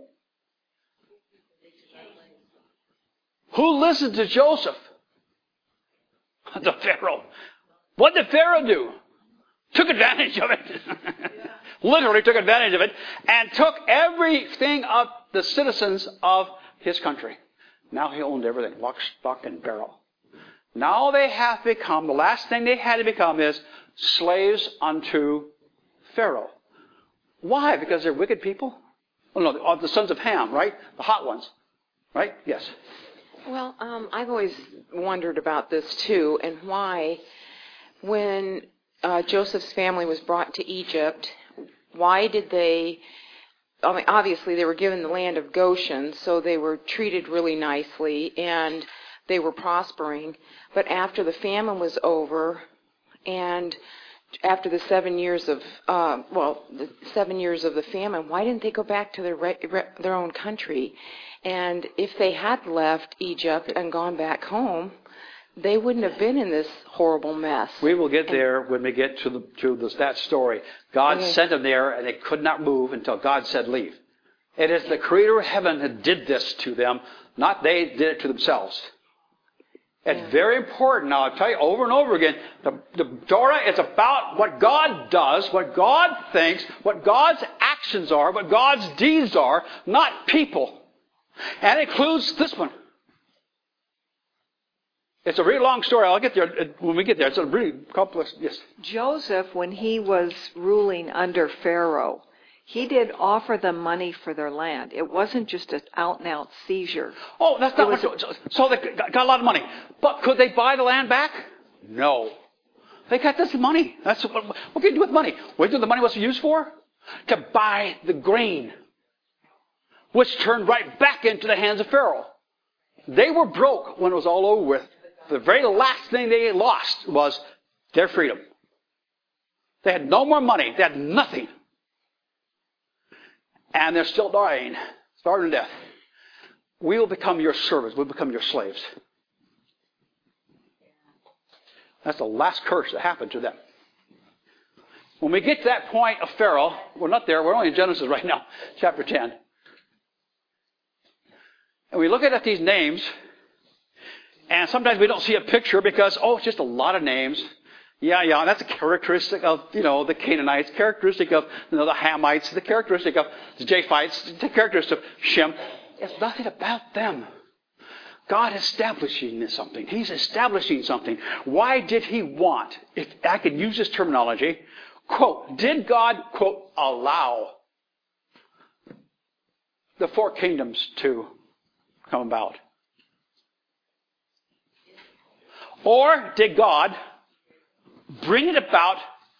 Who listened to Joseph? The Pharaoh. What did Pharaoh do? Took advantage of it. Literally took advantage of it and took everything of the citizens of his country. Now he owned everything, lock, stock, and barrel. Now they have become, the last thing they had to become is slaves unto Pharaoh. Why? Because they're wicked people? Oh no, the sons of Ham, right? The hot ones. Right? Yes. Well, um, I've always wondered about this too, and why, when uh, Joseph's family was brought to Egypt, why did they? I mean, obviously they were given the land of Goshen, so they were treated really nicely and they were prospering. But after the famine was over, and after the seven years of uh, well, the seven years of the famine, why didn't they go back to their re- re- their own country? And if they had left Egypt and gone back home, they wouldn't have been in this horrible mess. We will get And, there when we get to the to the, that story. God okay. sent them there, and they could not move until God said, leave. It is the Creator of heaven that did this to them, not they did it to themselves. It's Yeah. very important. Now, I'll tell you over and over again, the, the Torah is about what God does, what God thinks, what God's actions are, what God's deeds are, not people. And it includes this one. It's a really long story. I'll get there when we get there. It's a really complex. Yes. Joseph, when he was ruling under Pharaoh, he did offer them money for their land. It wasn't just an out-and-out seizure. Oh, that's not It what. was So they got a lot of money, but could they buy the land back? No. They got this money. That's what. What can you do with money? What do the money was used for? To buy the grain, which turned right back into the hands of Pharaoh. They were broke when it was all over with. The very last thing they lost was their freedom. They had no more money. They had nothing. And they're still dying, starving to death. We will become your servants. We'll become your slaves. That's the last curse that happened to them. When we get to that point of Pharaoh, we're not there. We're only in Genesis right now, chapter ten. And we look at these names, and sometimes we don't see a picture because, oh, it's just a lot of names. Yeah, yeah, that's a characteristic of, you know, the Canaanites, characteristic of, you know, the Hamites, the characteristic of the Japhites, the characteristic of Shem. It's nothing about them. God is establishing something. He's establishing something. Why did He want, if I could use this terminology, quote, did God, quote, allow the four kingdoms to come about? Or did God bring it about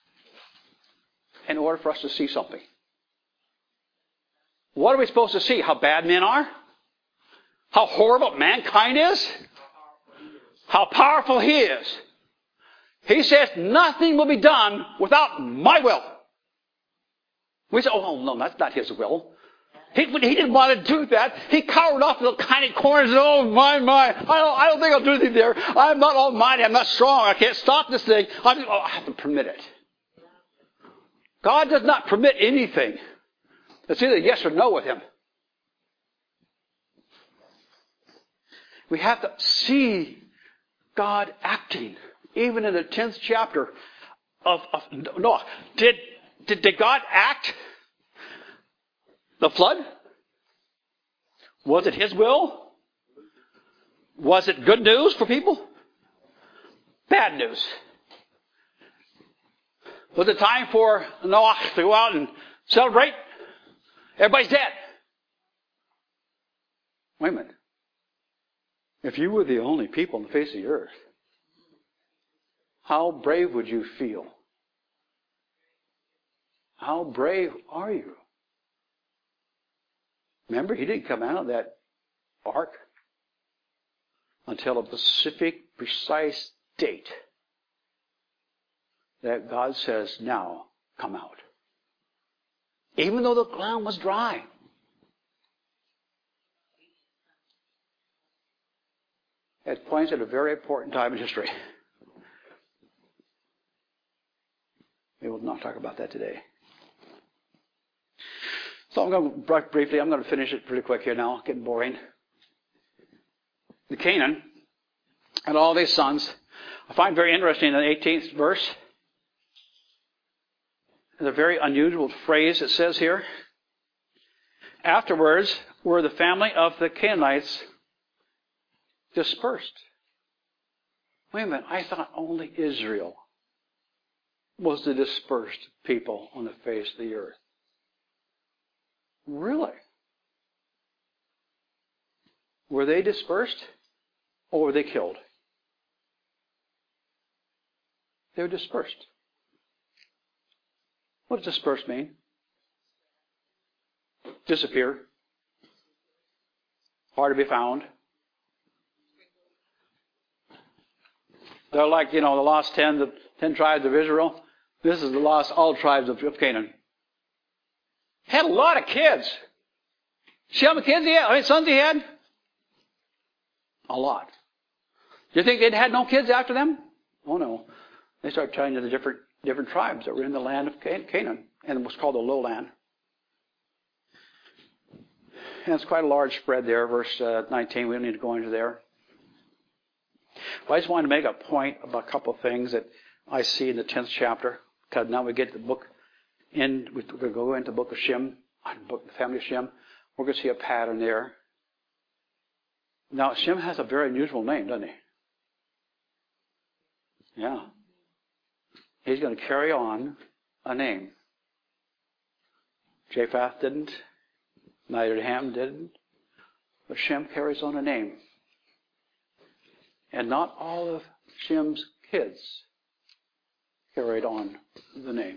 in order for us to see something? What are we supposed to see? How bad men are? How horrible mankind is? How powerful He is? He says nothing will be done without my will. We say, oh, no, that's not His will. He, he didn't want to do that. He cowered off in the tiny corners and, oh, my, my. I don't, I don't think I'll do anything there. I'm not almighty. I'm not strong. I can't stop this thing. I'm just, oh, I have to permit it. God does not permit anything. It's either yes or no with Him. We have to see God acting. Even in the tenth chapter of, of Noah. Did, did, did God act? The flood? Was it His will? Was it good news for people? Bad news. Was it time for Noah to go out and celebrate? Everybody's dead. Wait a minute. If you were the only people on the face of the earth, how brave would you feel? How brave are you? Remember, he didn't come out of that ark until a specific, precise date that God says, now, come out. Even though the ground was dry. It points at a very important time in history. We will not talk about that today. So I'm going to, briefly, I'm going to finish it pretty quick here now. It's getting boring. The Canaan and all these sons, I find very interesting in the eighteenth verse. There's a very unusual phrase it says here. Afterwards were the family of the Canaanites dispersed. Wait a minute, I thought only Israel was the dispersed people on the face of the earth. Really? Were they dispersed or were they killed? They were dispersed. What does dispersed mean? Disappear. Hard to be found. They're like, you know, the lost ten, the ten tribes of Israel. This is the lost all tribes of, of Canaan. Had a lot of kids. See how many kids he had? How many sons he had? A lot. Do you think they'd had no kids after them? Oh no. They started telling you the different different tribes that were in the land of Canaan, and it was called the lowland. And it's quite a large spread there, verse uh, nineteen. We don't need to go into there. But I just wanted to make a point about a couple of things that I see in the tenth chapter, because now we get the book in. We're going to go into the book of Shem, the book the family of Shem. We're going to see a pattern there. Now Shem has a very unusual name, doesn't he? Yeah. He's going to carry on a name. Japheth didn't. Neither did Ham didn't. But Shem carries on a name. And not all of Shem's kids carried on the name.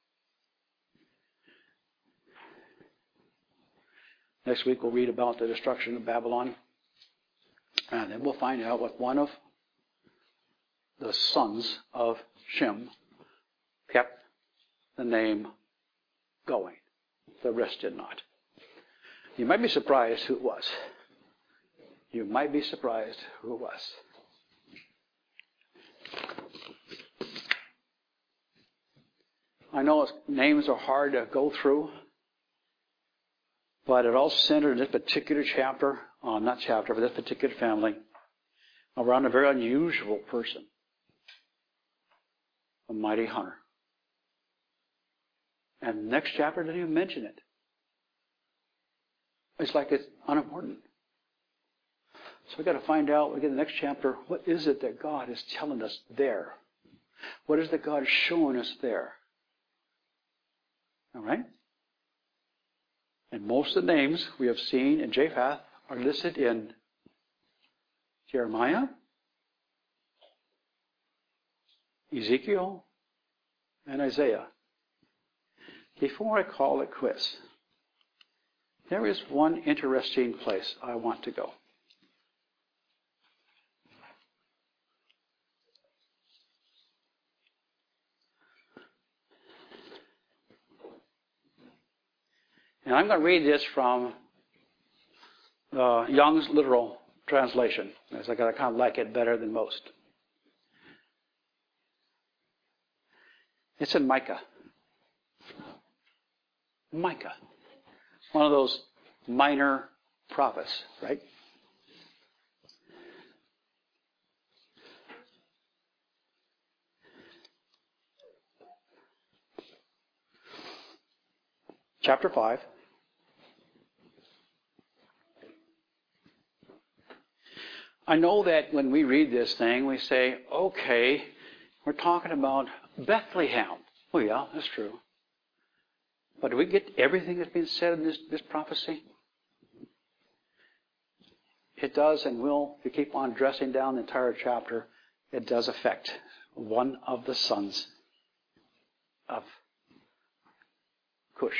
Next week we'll read about the destruction of Babylon. And then we'll find out what one of the sons of Shem kept the name going. The rest did not. You might be surprised who it was. You might be surprised who it was. I know names are hard to go through, but it all centered in this particular chapter, uh, not chapter, but this particular family, around a very unusual person, a mighty hunter. And the next chapter didn't even mention it. It's like it's unimportant. So we've got to find out, we get the next chapter, what is it that God is telling us there? What is it that God is showing us there? All right? And most of the names we have seen in Japheth are listed in Jeremiah, Ezekiel, and Isaiah. Before I call it quits, there is one interesting place I want to go. And I'm going to read this from uh, Young's literal translation, as I kind of like it better than most. It's in Micah. Micah. One of those minor prophets, right? Chapter five. I know that when we read this thing, we say, okay, we're talking about Bethlehem. Oh yeah, that's true. But do we get everything that's been said in this, this prophecy? It does and will, if you keep on dressing down the entire chapter, it does affect one of the sons of Cush.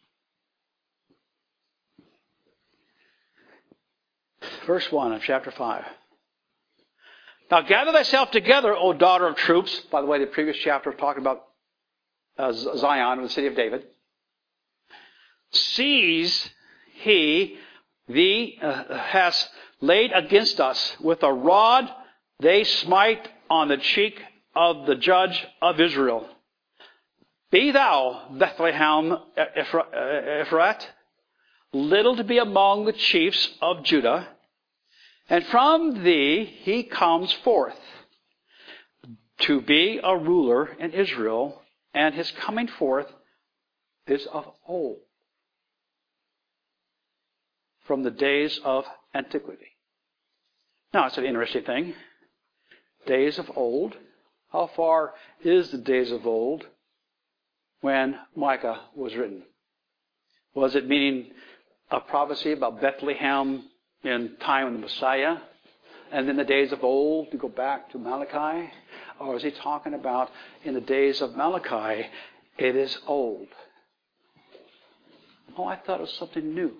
Verse one of chapter five. Now gather thyself together, O daughter of troops. By the way, the previous chapter was talking about uh, Zion, the city of David. Seize he thee uh, has laid against us with a rod, they smite on the cheek of the judge of Israel. Be thou, Bethlehem Ephrath, little to be among the chiefs of Judah, and from thee he comes forth to be a ruler in Israel, and his coming forth is of old, from the days of antiquity. Now, it's an interesting thing. Days of old. How far is the days of old when Micah was written? Was it meaning a prophecy about Bethlehem in time of the Messiah? And in the days of old, to go back to Malachi? Or is he talking about in the days of Malachi, it is old? Oh, I thought it was something new.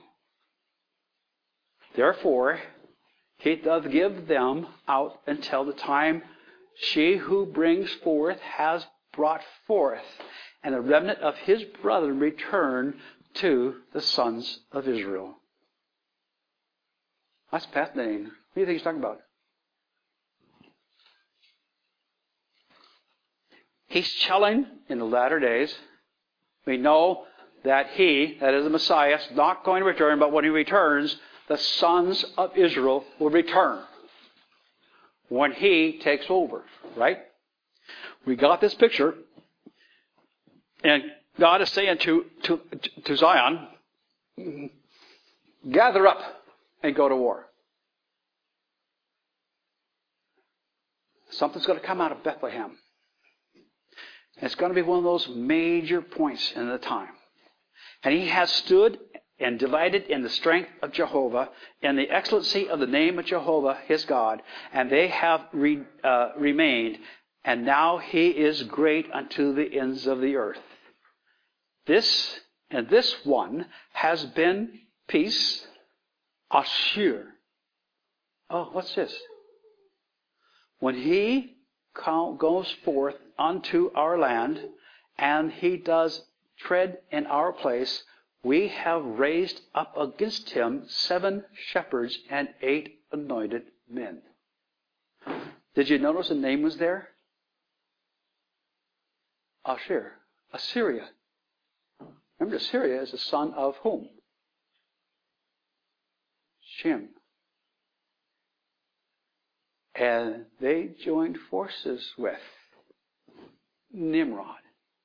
Therefore, he doth give them out until the time she who brings forth has brought forth, and the remnant of his brethren return to the sons of Israel. That's fascinating. What do you think he's talking about? He's telling in the latter days, we know that he, that is the Messiah, is not going to return, but when he returns, the sons of Israel will return. When he takes over, right? We got this picture, and God is saying to, to, to Zion, gather up and go to war. Something's going to come out of Bethlehem. It's going to be one of those major points in the time. And he has stood and delighted in the strength of Jehovah, and the excellency of the name of Jehovah, his God. And they have re, uh, remained, and now he is great unto the ends of the earth. This, and this one has been peace, Ashur. Oh, what's this? When he goes forth unto our land, and he does tread in our place, we have raised up against him seven shepherds and eight anointed men. Did you notice the name was there? Ashur, Assyria. Remember, Assyria is the son of whom? Shem. And they joined forces with Nimrod.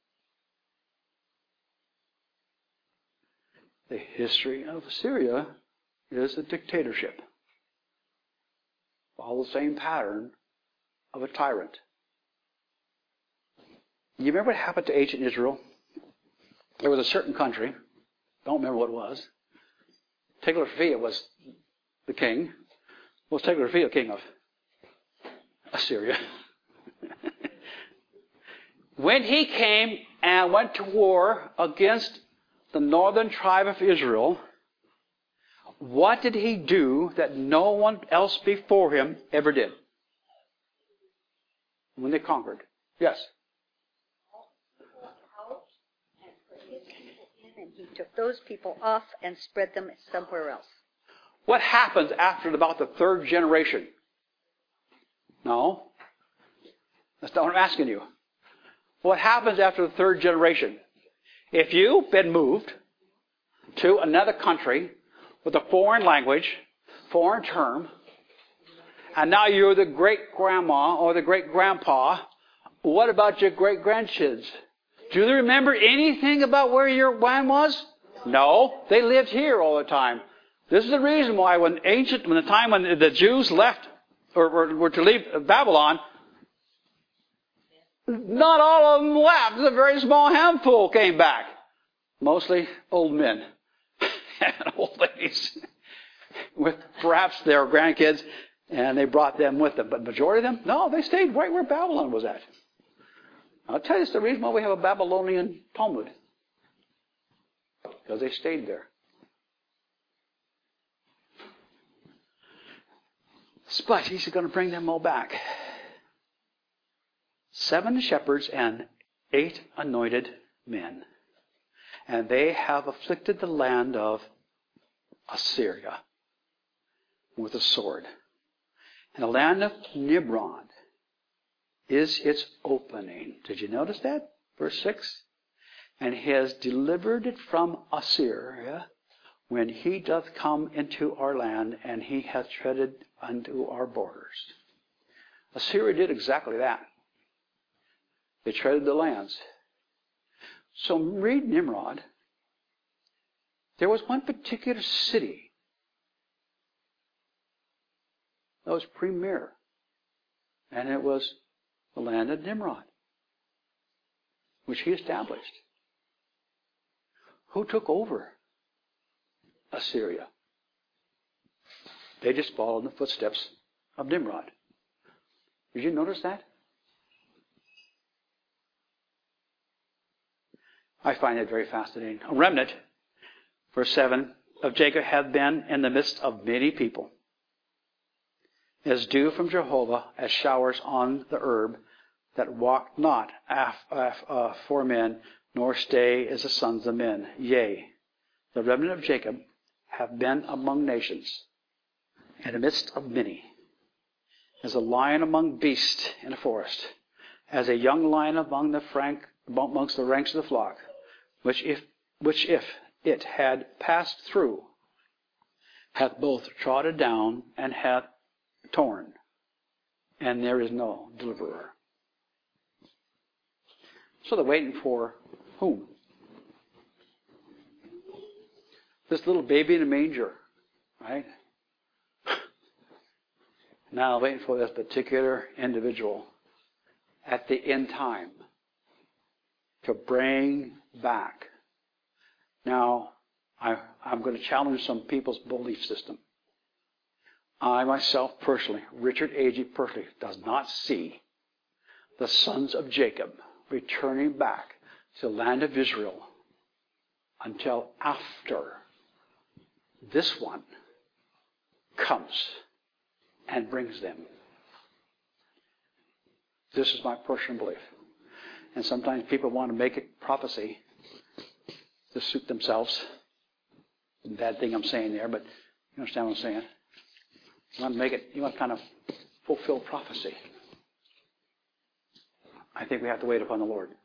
The history of Assyria is a dictatorship. Follow the same pattern of a tyrant. You remember what happened to ancient Israel? There was a certain country, don't remember what it was. Tiglath-Pileser was the king. What was Tiglath-Pileser king of? Assyria. When he came and went to war against the northern tribe of Israel, what did he do that no one else before him ever did? When they conquered. Yes. And he took those people off and spread them somewhere else. What happens after about the third generation? No. That's not what I'm asking you. What happens after the third generation? If you've been moved to another country with a foreign language, foreign term, and now you're the great-grandma or the great-grandpa, what about your great-grandkids? Do they remember anything about where your land was? No. They lived here all the time. This is the reason why when ancient, when the time when the Jews left or were, were to leave Babylon, not all of them left. A very small handful came back. Mostly old men and old ladies with perhaps their grandkids, and they brought them with them. But the majority of them, no, they stayed right where Babylon was at. I'll tell you, it's the reason why we have a Babylonian Talmud. Because they stayed there. But he's going to bring them all back. Seven shepherds and eight anointed men. And they have afflicted the land of Assyria with a sword. And the land of Nimrod is its opening. Did you notice that? Verse six. And he has delivered it from Assyria when he doth come into our land, and he hath treaded unto our borders. Assyria did exactly that. They treaded the lands. So read Nimrod. There was one particular city that was premier, and it was the land of Nimrod, which he established. Who took over Assyria? They just followed in the footsteps of Nimrod. Did you notice that? I find it very fascinating. A remnant, verse seven, of Jacob have been in the midst of many people, as dew from Jehovah, as showers on the herb, that walk not af, af, uh, for men, nor stay as the sons of men. Yea, the remnant of Jacob have been among nations, in the midst of many, as a lion among beasts in a forest, as a young lion among the frank, amongst the ranks of the flock, which if, which if it had passed through, hath both trodden down and hath torn, and there is no deliverer. So they're waiting for whom? This little baby in a manger, right? Now waiting for this particular individual at the end time to bring back. Now, I, I'm going to challenge some people's belief system. I myself personally, Richard Agee personally, does not see the sons of Jacob returning back to the land of Israel until after this one comes and brings them. This is my personal belief. And sometimes people want to make it prophecy to suit themselves. Bad thing I'm saying there, but you understand what I'm saying. You want to make it, you want to kind of fulfill prophecy. I think we have to wait upon the Lord.